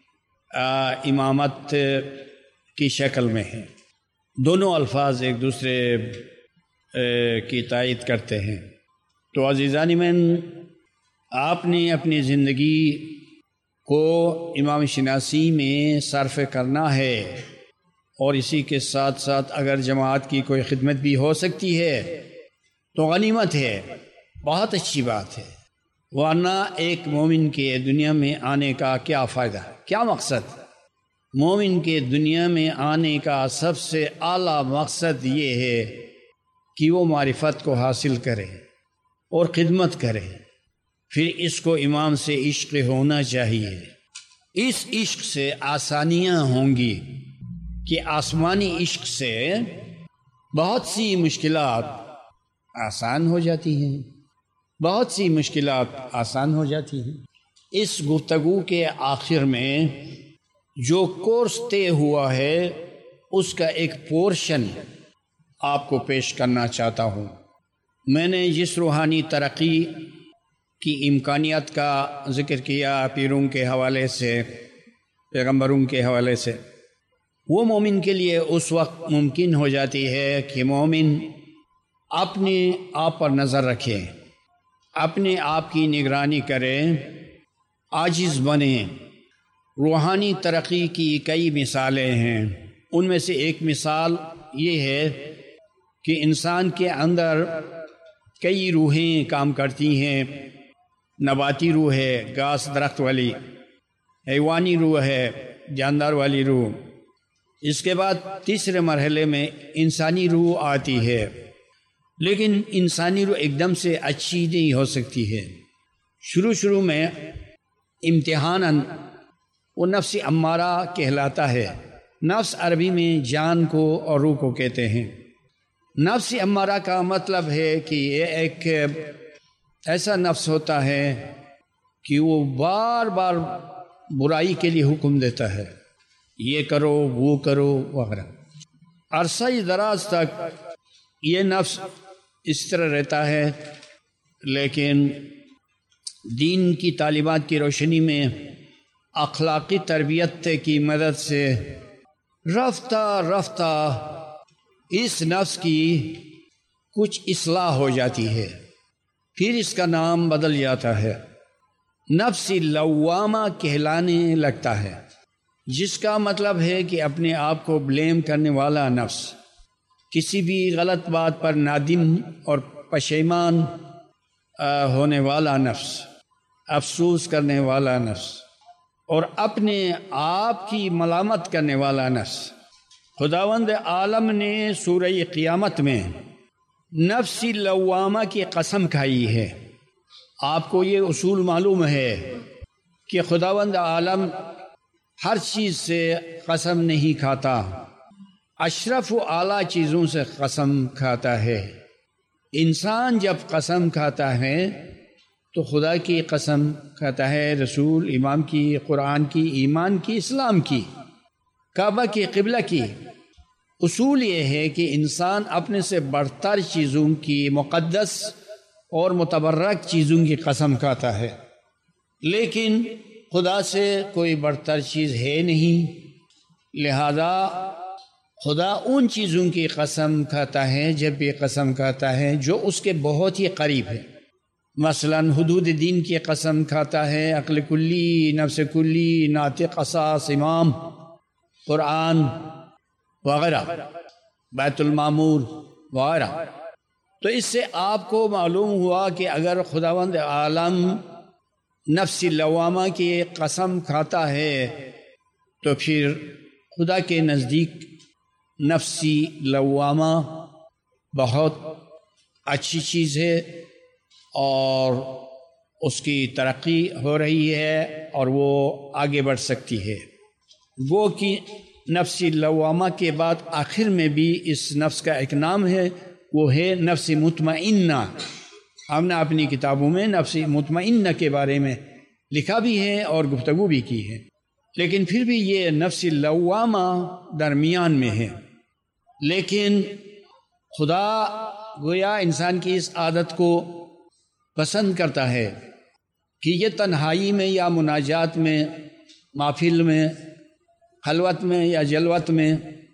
امامت کی شکل میں ہے۔ دونوں الفاظ ایک دوسرے کی تائید کرتے ہیں۔ تو عزیزان من، آپ نے اپنی زندگی کو امام شناسی میں صرف کرنا ہے اور اسی کے ساتھ ساتھ اگر جماعت کی کوئی خدمت بھی ہو سکتی ہے تو غنیمت ہے، بہت اچھی بات ہے، ورنہ ایک مومن کے دنیا میں آنے کا کیا فائدہ، کیا مقصد؟ مومن کے دنیا میں آنے کا سب سے اعلیٰ مقصد یہ ہے کہ وہ معرفت کو حاصل کرے اور خدمت کرے، پھر اس کو امام سے عشق ہونا چاہیے، اس عشق سے آسانیاں ہوں گی کہ آسمانی عشق سے بہت سی مشکلات آسان ہو جاتی ہیں، بہت سی مشکلات آسان ہو جاتی ہیں۔ اس گفتگو کے آخر میں جو کورس طے ہوا ہے اس کا ایک پورشن آپ کو پیش کرنا چاہتا ہوں۔ میں نے جس روحانی ترقی کی امکانیات کا ذکر کیا پیروں کے حوالے سے، پیغمبروں کے حوالے سے، وہ مومن کے لیے اس وقت ممکن ہو جاتی ہے کہ مومن اپنے آپ پر نظر رکھے، اپنے آپ کی نگرانی کرے، عاجز بنے۔ روحانی ترقی کی کئی مثالیں ہیں، ان میں سے ایک مثال یہ ہے کہ انسان کے اندر کئی روحیں کام کرتی ہیں، نباتی روح ہے، گھاس درخت والی، حیوانی روح ہے، جاندار والی روح، اس کے بعد تیسرے مرحلے میں انسانی روح آتی ہے، لیکن انسانی روح ایک دم سے اچھی نہیں ہو سکتی ہے، شروع شروع میں امتحاناً وہ نفس امارہ کہلاتا ہے۔ نفس عربی میں جان کو اور روح کو کہتے ہیں۔ نفس امارہ کا مطلب ہے کہ یہ ایک ایسا نفس ہوتا ہے کہ وہ بار بار برائی کے لیے حکم دیتا ہے، یہ کرو وہ کرو وغیرہ۔ عرصہ دراز تک یہ نفس اس طرح رہتا ہے، لیکن دین کی تعلیمات کی روشنی میں اخلاقی تربیت کی مدد سے رفتہ رفتہ اس نفس کی کچھ اصلاح ہو جاتی ہے، پھر اس کا نام بدل جاتا ہے، نفس لوامہ کہلانے لگتا ہے، جس کا مطلب ہے کہ اپنے آپ کو بلیم کرنے والا نفس، کسی بھی غلط بات پر نادم اور پشیمان ہونے والا نفس، افسوس کرنے والا نفس اور اپنے آپ کی ملامت کرنے والا نفس۔ خداوند عالم نے سورہ قیامت میں نفس لوامہ کی قسم کھائی ہے۔ آپ کو یہ اصول معلوم ہے کہ خداوند عالم ہر چیز سے قسم نہیں کھاتا، اشرف و اعلیٰ چیزوں سے قسم کھاتا ہے۔ انسان جب قسم کھاتا ہے تو خدا کی قسم کھاتا ہے، رسول، امام کی، قرآن کی، ایمان کی، اسلام کی، کعبہ کی، قبلہ کی۔ اصول یہ ہے کہ انسان اپنے سے برتر چیزوں کی، مقدس اور متبرک چیزوں کی قسم کھاتا ہے، لیکن خدا سے کوئی برتر چیز ہے نہیں، لہذا خدا ان چیزوں کی قسم کھاتا ہے جب بھی قسم کھاتا ہے جو اس کے بہت ہی قریب ہے۔ مثلا حدود دین کی قسم کھاتا ہے، عقل کلی، نفس کلی، ناطق، قصاص، امام، قرآن وغیرہ، بیت المعمور وغیرہ۔ تو اس سے آپ کو معلوم ہوا کہ اگر خداوند عالم نفس لوامہ کی قسم کھاتا ہے تو پھر خدا کے نزدیک نفسی لوامہ بہت اچھی چیز ہے اور اس کی ترقی ہو رہی ہے اور وہ آگے بڑھ سکتی ہے۔ وہ کہ نفسی لوامہ کے بعد آخر میں بھی اس نفس کا ایک نام ہے، وہ ہے نفس مطمئنہ۔ ہم نے اپنی کتابوں میں نفس مطمئنہ کے بارے میں لکھا بھی ہے اور گفتگو بھی کی ہے، لیکن پھر بھی یہ نفس لوامہ درمیان میں ہے۔ لیکن خدا گویا انسان کی اس عادت کو پسند کرتا ہے کہ یہ تنہائی میں یا مناجات میں، محفل میں، خلوت میں یا جلوت میں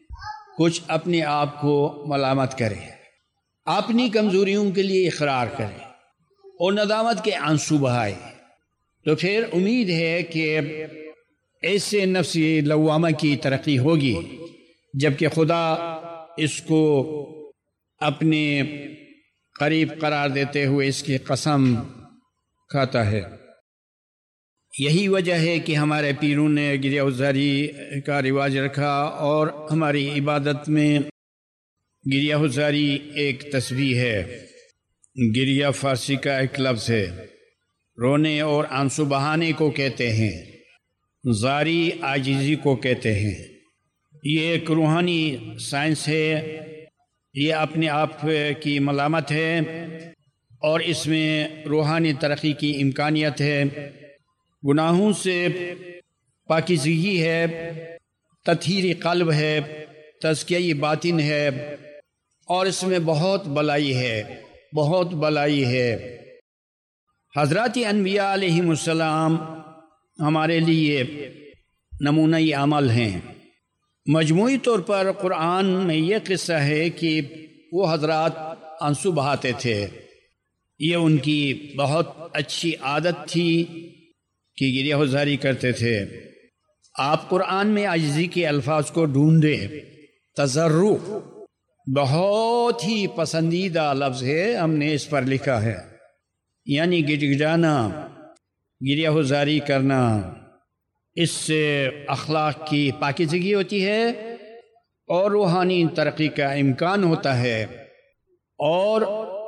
کچھ اپنے آپ کو ملامت کرے، اپنی کمزوریوں کے لیے اقرار کرے اور ندامت کے آنسو بہائے، تو پھر امید ہے کہ ایسے نفس لوامہ کی ترقی ہوگی، جبکہ خدا اس کو اپنے قریب قرار دیتے ہوئے اس کی قسم کھاتا ہے۔ یہی وجہ ہے کہ ہمارے پیروں نے گریہ وزاری کا رواج رکھا، اور ہماری عبادت میں گریہ وزاری ایک تسبیح ہے۔ گریہ فارسی کا ایک لفظ ہے، رونے اور آنسو بہانے کو کہتے ہیں، زاری عاجزی کو کہتے ہیں۔ یہ ایک روحانی سائنس ہے، یہ اپنے آپ کی ملامت ہے، اور اس میں روحانی ترقی کی امکانیت ہے، گناہوں سے پاکیزگی ہے، تطہیر قلب ہے، تزکیہ باطن ہے، اور اس میں بہت بلائی ہے، بہت بلائی ہے۔ حضرات انبیاء علیہم السلام ہمارے لیے نمونہ عمل ہیں۔ مجموعی طور پر قرآن میں یہ قصہ ہے کہ وہ حضرات آنسو بہاتے تھے، یہ ان کی بہت اچھی عادت تھی کہ گریہ وزاری کرتے تھے۔ آپ قرآن میں عاجزی کے الفاظ کو ڈھونڈیں، تضرع بہت ہی پسندیدہ لفظ ہے، ہم نے اس پر لکھا ہے، یعنی گڑ گڑانا، گریہ وزاری کرنا۔ اس سے اخلاق کی پاکیزگی ہوتی ہے اور روحانی ترقی کا امکان ہوتا ہے، اور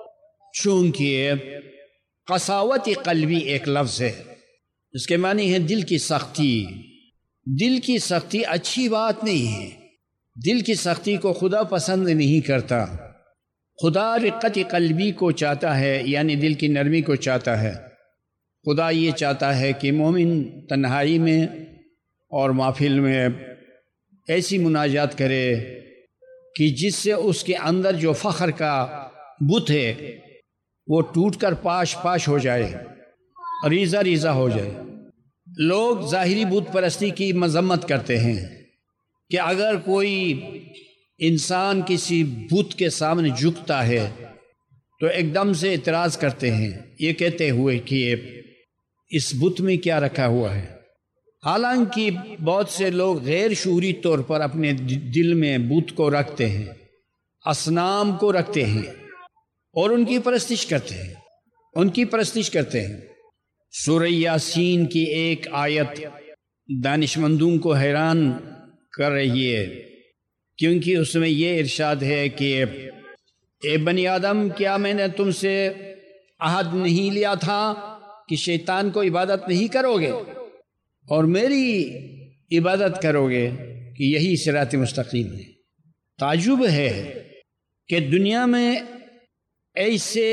چونکہ قساوت قلبی ایک لفظ ہے، اس کے معنی ہے دل کی سختی۔ دل کی سختی اچھی بات نہیں ہے، دل کی سختی کو خدا پسند نہیں کرتا۔ خدا رقت قلبی کو چاہتا ہے، یعنی دل کی نرمی کو چاہتا ہے۔ خدا یہ چاہتا ہے کہ مومن تنہائی میں اور محفل میں ایسی مناجات کرے کہ جس سے اس کے اندر جو فخر کا بت ہے وہ ٹوٹ کر پاش پاش ہو جائے، ریزہ ریزہ ہو جائے۔ لوگ ظاہری بت پرستی کی مذمت کرتے ہیں کہ اگر کوئی انسان کسی بت کے سامنے جھکتا ہے تو ایک دم سے اعتراض کرتے ہیں، یہ کہتے ہوئے کہ اس بت میں کیا رکھا ہوا ہے۔ حالانکہ بہت سے لوگ غیر شعوری طور پر اپنے دل میں بت کو رکھتے ہیں، اصنام کو رکھتے ہیں، اور ان کی پرستش کرتے ہیں ان کی پرستش کرتے ہیں سورہ یاسین کی ایک آیت دانشمندوں کو حیران کر رہی ہے، کیونکہ اس میں یہ ارشاد ہے کہ اے بنی آدم، کیا میں نے تم سے عہد نہیں لیا تھا کہ شیطان کو عبادت نہیں کرو گے اور میری عبادت کرو گے، کہ یہی صراط مستقیم ہے۔ تعجب ہے کہ دنیا میں ایسے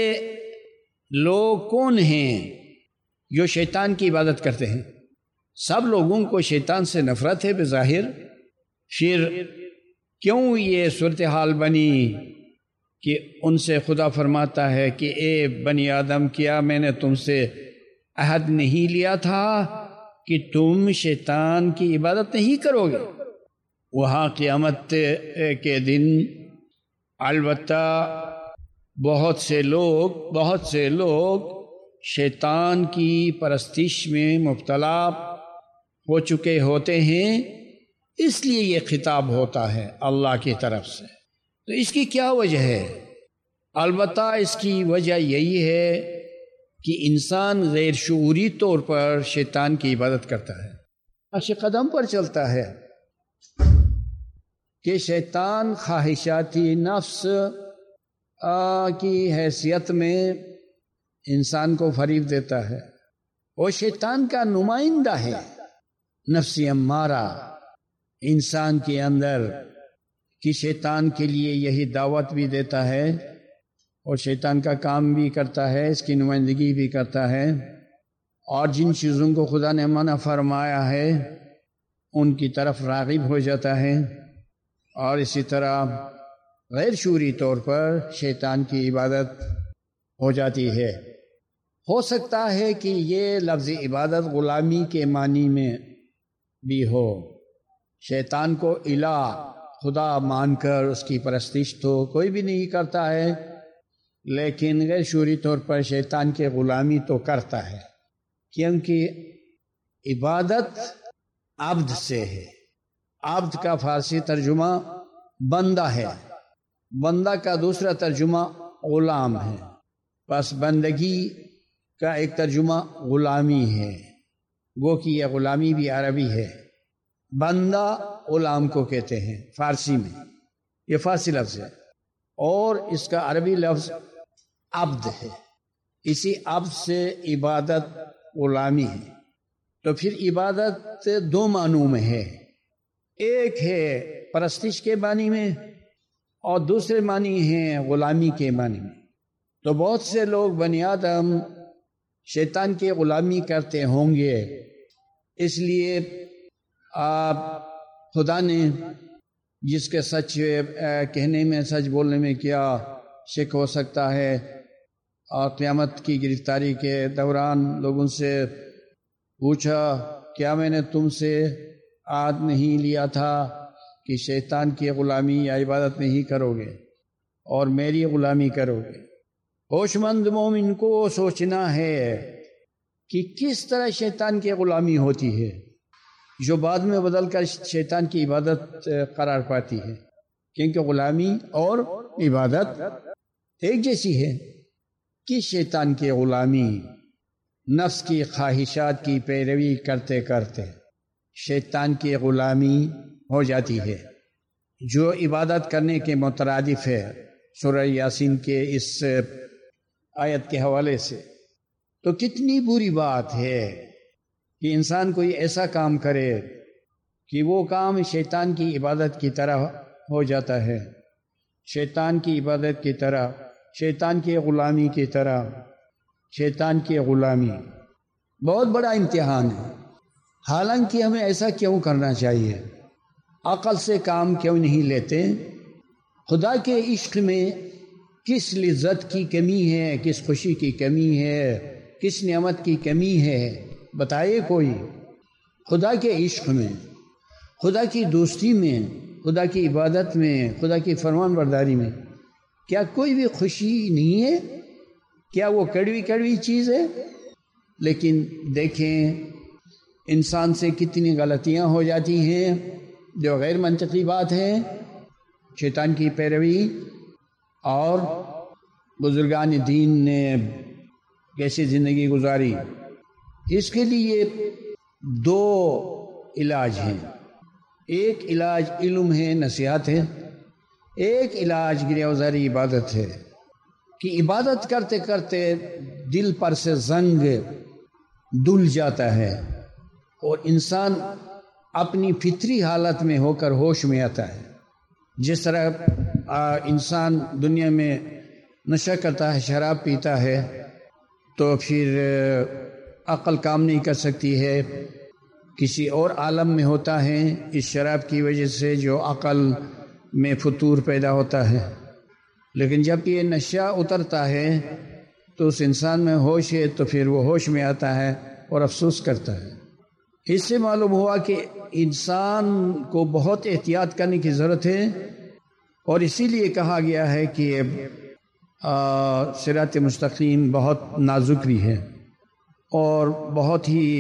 لوگ کون ہیں جو شیطان کی عبادت کرتے ہیں؟ سب لوگوں کو شیطان سے نفرت ہے بظاہر، پھر کیوں یہ صورتحال بنی کہ ان سے خدا فرماتا ہے کہ اے بنی آدم، کیا میں نے تم سے عہد نہیں لیا تھا کہ تم شیطان کی عبادت نہیں کرو گے؟ وہاں قیامت کے دن البتہ بہت سے لوگ بہت سے لوگ شیطان کی پرستش میں مبتلا ہو چکے ہوتے ہیں، اس لیے یہ خطاب ہوتا ہے اللہ کی طرف سے۔ تو اس کی کیا وجہ ہے؟ البتہ اس کی وجہ یہی ہے کہ انسان غیر شعوری طور پر شیطان کی عبادت کرتا ہے، نقش قدم پر چلتا ہے کہ شیطان خواہشاتی نفس کی حیثیت میں انسان کو فریب دیتا ہے۔ وہ شیطان کا نمائندہ ہے، نفس امارہ انسان کے اندر، کہ شیطان کے لیے یہی دعوت بھی دیتا ہے اور شیطان کا کام بھی کرتا ہے، اس کی نمائندگی بھی کرتا ہے، اور جن چیزوں کو خدا نے منع فرمایا ہے ان کی طرف راغب ہو جاتا ہے، اور اسی طرح غیر شعوری طور پر شیطان کی عبادت ہو جاتی ہے۔ ہو سکتا ہے کہ یہ لفظ عبادت غلامی کے معنی میں بھی ہو، شیطان کو الہ خدا مان کر اس کی پرستش تو کوئی بھی نہیں کرتا ہے، لیکن غیر شعوری طور پر شیطان کے غلامی تو کرتا ہے، کیونکہ عبادت عبد سے ہے۔ عبد کا فارسی ترجمہ بندہ ہے، بندہ کا دوسرا ترجمہ غلام ہے، بس بندگی کا ایک ترجمہ غلامی ہے، گو کہ یہ غلامی بھی عربی ہے۔ بندہ غلام کو کہتے ہیں فارسی میں، یہ فارسی لفظ ہے، اور اس کا عربی لفظ عبد ہے۔ اسی عبد سے عبادت غلامی ہے۔ تو پھر عبادت دو معنوں میں ہے، ایک ہے پرستش کے معنی میں اور دوسرے معنی ہیں غلامی کے معنی میں۔ تو بہت سے لوگ بنی آدم شیطان کی غلامی کرتے ہوں گے، اس لیے آپ خدا نے جس کے سچ کہنے میں، سچ بولنے میں کیا شک ہو سکتا ہے، اور قیامت کی گرفتاری کے دوران لوگوں سے پوچھا کیا میں نے تم سے عہد نہیں لیا تھا کہ شیطان کی غلامی یا عبادت نہیں کرو گے اور میری غلامی کرو گے۔ ہوش مند مومن کو سوچنا ہے کہ کس طرح شیطان کی غلامی ہوتی ہے، جو بعد میں بدل کر شیطان کی عبادت قرار پاتی ہے، کیونکہ غلامی اور عبادت ایک جیسی ہے کہ شیطان کی غلامی نفس کی خواہشات کی پیروی کرتے کرتے شیطان کی غلامی ہو جاتی ہے، جو عبادت کرنے کے مترادف ہے سورہ یاسین کے اس آیت کے حوالے سے۔ تو کتنی بری بات ہے کہ انسان کوئی ایسا کام کرے کہ وہ کام شیطان کی عبادت کی طرح ہو جاتا ہے، شیطان کی عبادت کی طرح، شیطان کی غلامی کی طرح، شیطان کی غلامی بہت بڑا امتحان ہے۔ حالانکہ ہمیں ایسا کیوں کرنا چاہیے؟ عقل سے کام کیوں نہیں لیتے؟ خدا کے عشق میں کس لذت کی کمی ہے، کس خوشی کی کمی ہے، کس نعمت کی کمی ہے، بتائے کوئی؟ خدا کے عشق میں، خدا کی دوستی میں، خدا کی عبادت میں، خدا کی فرمان برداری میں کیا کوئی بھی خوشی نہیں ہے؟ کیا وہ کڑوی کڑوی چیز ہے؟ لیکن دیکھیں انسان سے کتنی غلطیاں ہو جاتی ہیں جو غیر منطقی بات ہے، شیطان کی پیروی۔ اور بزرگان دین نے کیسی زندگی گزاری، اس کے لیے دو علاج ہیں۔ ایک علاج علم ہے، نصیحت ہے، ایک علاج گریہوزاری عبادت ہے، کہ عبادت کرتے کرتے دل پر سے زنگ دل جاتا ہے اور انسان اپنی فطری حالت میں ہو کر ہوش میں آتا ہے۔ جس طرح انسان دنیا میں نشہ کرتا ہے، شراب پیتا ہے، تو پھر عقل کام نہیں کر سکتی ہے، کسی اور عالم میں ہوتا ہے اس شراب کی وجہ سے جو عقل میں فتور پیدا ہوتا ہے۔ لیکن جب یہ نشہ اترتا ہے تو اس انسان میں ہوش ہے، تو پھر وہ ہوش میں آتا ہے اور افسوس کرتا ہے۔ اس سے معلوم ہوا کہ انسان کو بہت احتیاط کرنے کی ضرورت ہے، اور اسی لیے کہا گیا ہے کہ صراط مستقیم بہت نازک بھی ہے اور بہت ہی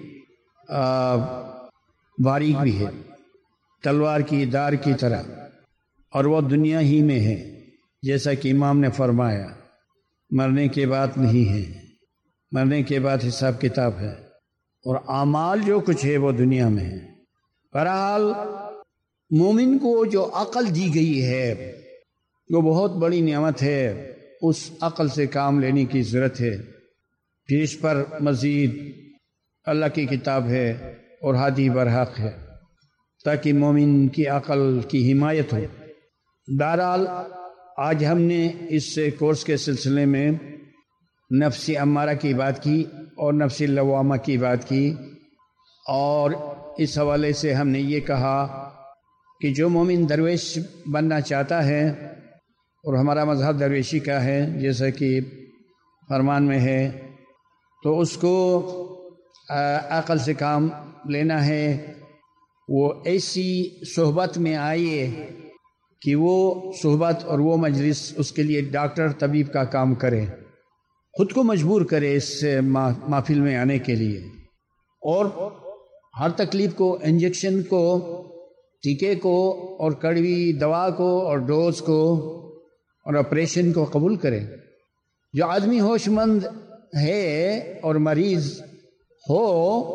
باریک بھی ہے، تلوار کی دار کی طرح، اور وہ دنیا ہی میں ہے، جیسا کہ امام نے فرمایا مرنے کے بعد نہیں ہے، مرنے کے بعد حساب کتاب ہے، اور اعمال جو کچھ ہے وہ دنیا میں ہے۔ بہرحال مومن کو جو عقل دی گئی ہے وہ بہت بڑی نعمت ہے، اس عقل سے کام لینے کی ضرورت ہے۔ پھر اس پر مزید اللہ کی کتاب ہے اور ہادی برحق ہے، تاکہ مومن کی عقل کی حمایت ہو۔ بہرحال آج ہم نے اس کورس کے سلسلے میں نفس امارہ کی بات کی اور نفس لوامہ کی بات کی، اور اس حوالے سے ہم نے یہ کہا کہ جو مومن درویش بننا چاہتا ہے، اور ہمارا مذہب درویشی کا ہے جیسا کہ فرمان میں ہے، تو اس کو عقل سے کام لینا ہے، وہ ایسی صحبت میں آئیے کہ وہ صحبت اور وہ مجلس اس کے لیے ڈاکٹر طبیب کا کام کرے، خود کو مجبور کرے اس محفل میں آنے کے لیے، اور ہر تکلیف کو، انجیکشن کو ٹیکے کو اور کڑوی دوا کو اور ڈوز کو اور آپریشن کو قبول کرے۔ جو آدمی ہوش مند ہے اور مریض ہو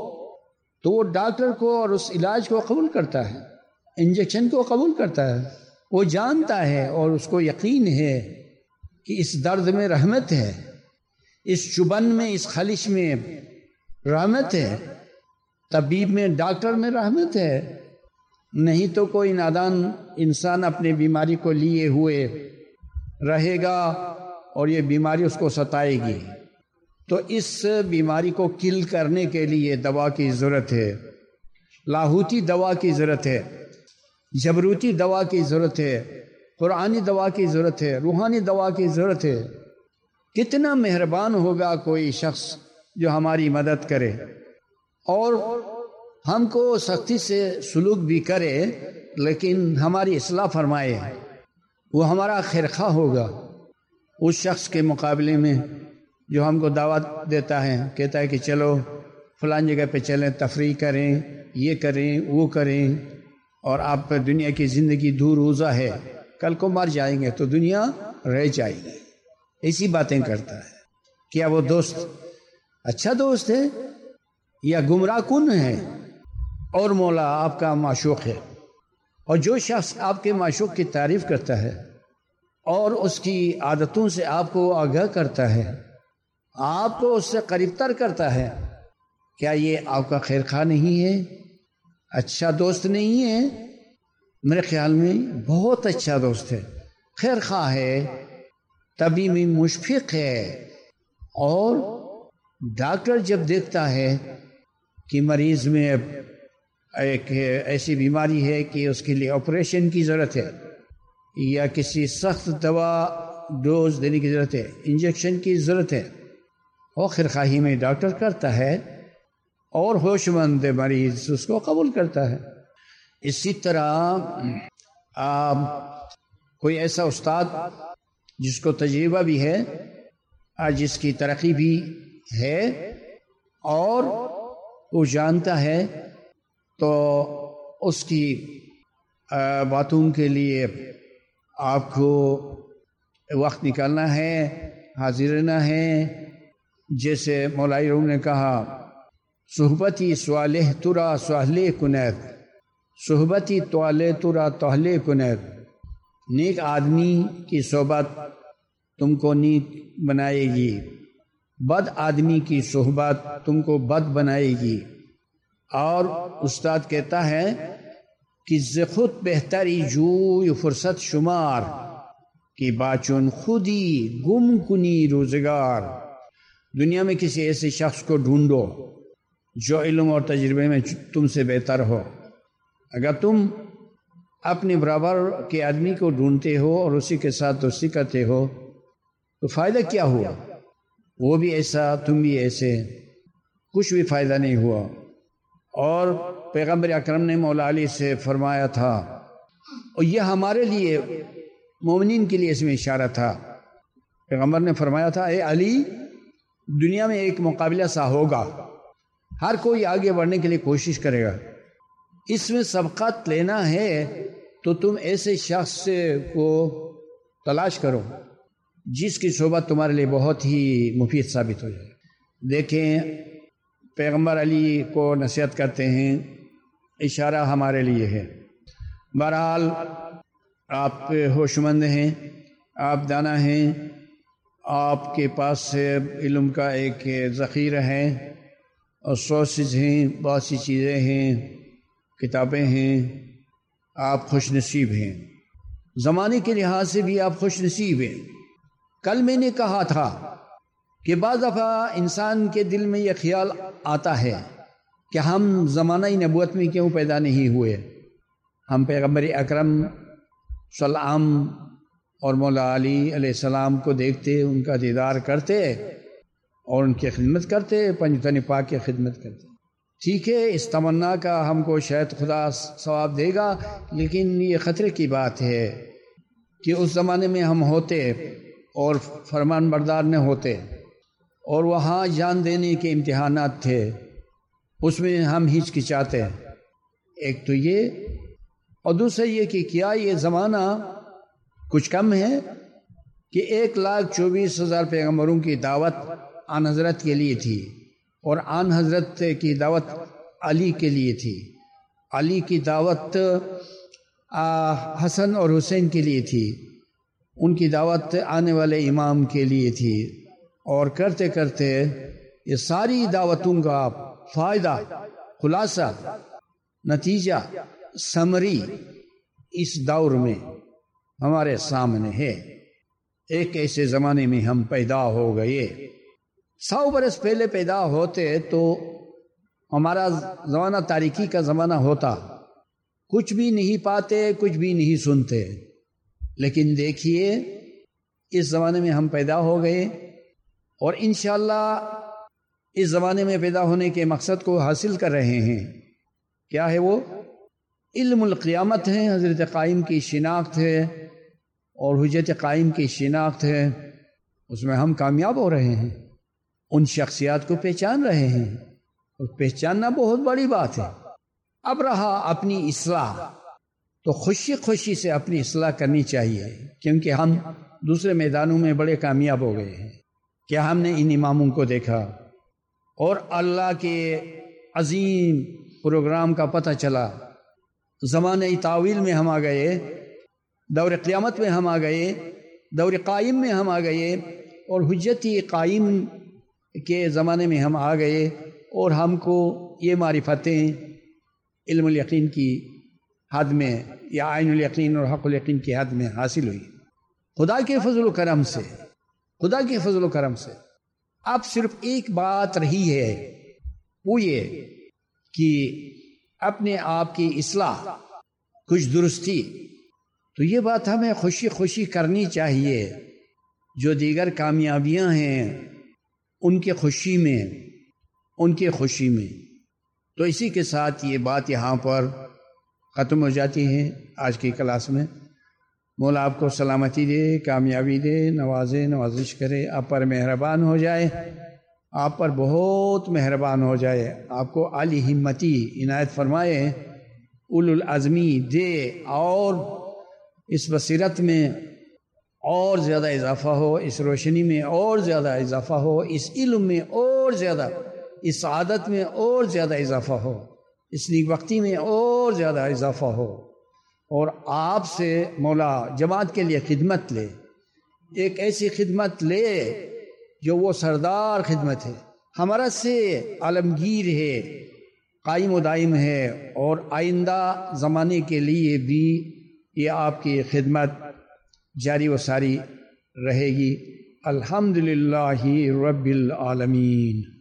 تو وہ ڈاکٹر کو اور اس علاج کو قبول کرتا ہے، انجیکشن کو قبول کرتا ہے۔ وہ جانتا ہے اور اس کو یقین ہے کہ اس درد میں رحمت ہے، اس چبھن میں، اس خلش میں رحمت ہے، طبیب میں، ڈاکٹر میں رحمت ہے۔ نہیں تو کوئی نادان انسان اپنے بیماری کو لیے ہوئے رہے گا اور یہ بیماری اس کو ستائے گی۔ تو اس بیماری کو کل کرنے کے لیے دوا کی ضرورت ہے، لاہوتی دوا کی ضرورت ہے، جبروتی دوا کی ضرورت ہے، قرآنی دوا کی ضرورت ہے، روحانی دوا کی ضرورت ہے۔ کتنا مہربان ہوگا کوئی شخص جو ہماری مدد کرے اور ہم کو سختی سے سلوک بھی کرے لیکن ہماری اصلاح فرمائے، وہ ہمارا خیرخواہ ہوگا اس شخص کے مقابلے میں جو ہم کو دعوت دیتا ہے، کہتا ہے کہ چلو فلان جگہ پہ چلیں، تفریح کریں، یہ کریں، وہ کریں، اور آپ پر دنیا کی زندگی دور روزہ ہے، کل کو مر جائیں گے تو دنیا رہ جائے گی، ایسی باتیں کرتا ہے۔ کیا وہ دوست اچھا دوست ہے یا گمراہ کن ہے؟ اور مولا آپ کا معشوق ہے، اور جو شخص آپ کے معشوق کی تعریف کرتا ہے اور اس کی عادتوں سے آپ کو آگاہ کرتا ہے، آپ کو اس سے قریب تر کرتا ہے، کیا یہ آپ کا خیر خواہ نہیں ہے؟ اچھا دوست نہیں ہے؟ میرے خیال میں بہت اچھا دوست ہے، خیر خواہ ہے، طبیب مشفق ہے۔ اور ڈاکٹر جب دیکھتا ہے کہ مریض میں ایک ایسی بیماری ہے کہ اس کے لیے آپریشن کی ضرورت ہے یا کسی سخت دوا ڈوز دینے کی ضرورت ہے، انجیکشن کی ضرورت ہے، وہ خیرخواہی میں ڈاکٹر کرتا ہے اور ہوش مند مریض اس کو قبول کرتا ہے۔ اسی طرح آپ کوئی ایسا استاد جس کو تجربہ بھی ہے، جس کی ترقی بھی ہے اور وہ جانتا ہے، تو اس کی باتوں کے لیے آپ کو وقت نکالنا ہے، حاضر رہنا ہے۔ جیسے مولائی روم نے کہا، صحبتی صالح ترا صالح کنیت، صحبتی طالح ترا طالح کنیت۔ نیک آدمی کی صحبت تم کو نیک بنائے گی، بد آدمی کی صحبت تم کو بد بنائے گی۔ اور استاد کہتا ہے کہ ز خود بہتری جوی فرصت شمار، کہ باچون خودی گم کنی روزگار۔ دنیا میں کسی ایسے شخص کو ڈھونڈو جو علم اور تجربے میں تم سے بہتر ہو۔ اگر تم اپنے برابر کے آدمی کو ڈھونڈتے ہو اور اسی کے ساتھ دوستی کرتے ہو تو فائدہ کیا ہوا؟ وہ بھی ایسا، تم بھی ایسے، کچھ بھی فائدہ نہیں ہوا۔ اور پیغمبر اکرم نے مولا علی سے فرمایا تھا، اور یہ ہمارے لیے مومنین کے لیے اس میں اشارہ تھا، پیغمبر نے فرمایا تھا، اے علی، دنیا میں ایک مقابلہ سا ہوگا، ہر کوئی آگے بڑھنے کے لیے کوشش کرے گا، اس میں سبقت لینا ہے تو تم ایسے شخص کو تلاش کرو جس کی صحبت تمہارے لیے بہت ہی مفید ثابت ہو جائے۔ دیکھیں، پیغمبر علی کو نصیحت کرتے ہیں، اشارہ ہمارے لیے ہے۔ بہرحال آپ ہوش مند ہیں، آپ دانا ہیں، آپ کے پاس علم کا ایک ذخیرہ ہے اور سورسز ہیں، بہت سی چیزیں ہیں، کتابیں ہیں، آپ خوش نصیب ہیں، زمانے کے لحاظ سے بھی آپ خوش نصیب ہیں۔ کل میں نے کہا تھا کہ بعض دفعہ انسان کے دل میں یہ خیال آتا ہے کہ ہم زمانہ نبوت میں کیوں پیدا نہیں ہوئے، ہم پیغمبر اکرم صلی اللہ علیہ وسلم اور مولا علی علیہ السلام کو دیکھتے، ان کا دیدار کرتے اور ان کی خدمت کرتے، پنجتن پاک کی خدمت کرتے۔ ٹھیک ہے، اس تمنا کا ہم کو شاید خدا ثواب دے گا، لیکن یہ خطرے کی بات ہے کہ اس زمانے میں ہم ہوتے اور فرمان بردار نہ ہوتے، اور وہاں جان دینے کے امتحانات تھے، اس میں ہم ہچکچاتے۔ ایک تو یہ اور دوسرا یہ کہ کیا یہ زمانہ کچھ کم ہے کہ ایک لاکھ چوبیس ہزار پیغمبروں کی دعوت آن حضرت کے لیے تھی، اور آن حضرت کی دعوت علی کے لیے تھی، علی کی دعوت حسن اور حسین کے لیے تھی، ان کی دعوت آنے والے امام کے لیے تھی، اور کرتے کرتے یہ ساری دعوتوں کا فائدہ، خلاصہ، نتیجہ، سمری اس دور میں ہمارے سامنے ہے۔ ایک ایسے زمانے میں ہم پیدا ہو گئے۔ سو برس پہلے پیدا ہوتے تو ہمارا زمانہ تاریکی کا زمانہ ہوتا، کچھ بھی نہیں پاتے، کچھ بھی نہیں سنتے، لیکن دیکھیے اس زمانے میں ہم پیدا ہو گئے، اور انشاءاللہ اس زمانے میں پیدا ہونے کے مقصد کو حاصل کر رہے ہیں۔ کیا ہے وہ؟ علم القیامت ہے، حضرت قائم کی شناخت ہے، اور حجت قائم کی شناخت ہے، اس میں ہم کامیاب ہو رہے ہیں، ان شخصیات کو پہچان رہے ہیں، اور پہچاننا بہت بڑی بات ہے۔ اب رہا اپنی اصلاح، تو خوشی خوشی سے اپنی اصلاح کرنی چاہیے، کیونکہ ہم دوسرے میدانوں میں بڑے کامیاب ہو گئے ہیں۔ کیا ہم نے ان اماموں کو دیکھا اور اللہ کے عظیم پروگرام کا پتہ چلا، زمانہ تعویل میں ہم آ گئے، دور قیامت میں ہم آ گئے، دور قائم میں ہم آ گئے، اور حجتی قائم کے زمانے میں ہم آ گئے، اور ہم کو یہ معرفتیں علم الیقین کی حد میں، یا عین الیقین اور حق الیقین کی حد میں حاصل ہوئی، خدا کے فضل و کرم سے، خدا کے فضل و کرم سے۔ اب صرف ایک بات رہی ہے، وہ یہ کہ اپنے آپ کی اصلاح، کچھ درستی، تو یہ بات ہمیں خوشی خوشی کرنی چاہیے۔ جو دیگر کامیابیاں ہیں ان کے خوشی میں، ان کے خوشی میں۔ تو اسی کے ساتھ یہ بات یہاں پر ختم ہو جاتی ہے آج کی کلاس میں۔ مولا آپ کو سلامتی دے، کامیابی دے، نوازے، نوازش کرے، آپ پر مہربان ہو جائے، آپ پر بہت مہربان ہو جائے، آپ کو عالی ہمتی عنایت فرمائے، اولو العزمی دے، اور اس بصیرت میں اور زیادہ اضافہ ہو، اس روشنی میں اور زیادہ اضافہ ہو، اس علم میں اور زیادہ، اس سعادت میں اور زیادہ اضافہ ہو، اس نیک بختی میں اور زیادہ اضافہ ہو، اور آپ سے مولا جماعت کے لیے خدمت لے، ایک ایسی خدمت لے جو وہ سردار خدمت ہے، ہمارا سے عالمگیر ہے، قائم و دائم ہے، اور آئندہ زمانے کے لیے بھی یہ آپ کی خدمت جاری و ساری رہے گی۔ الحمدللہ رب العالمین۔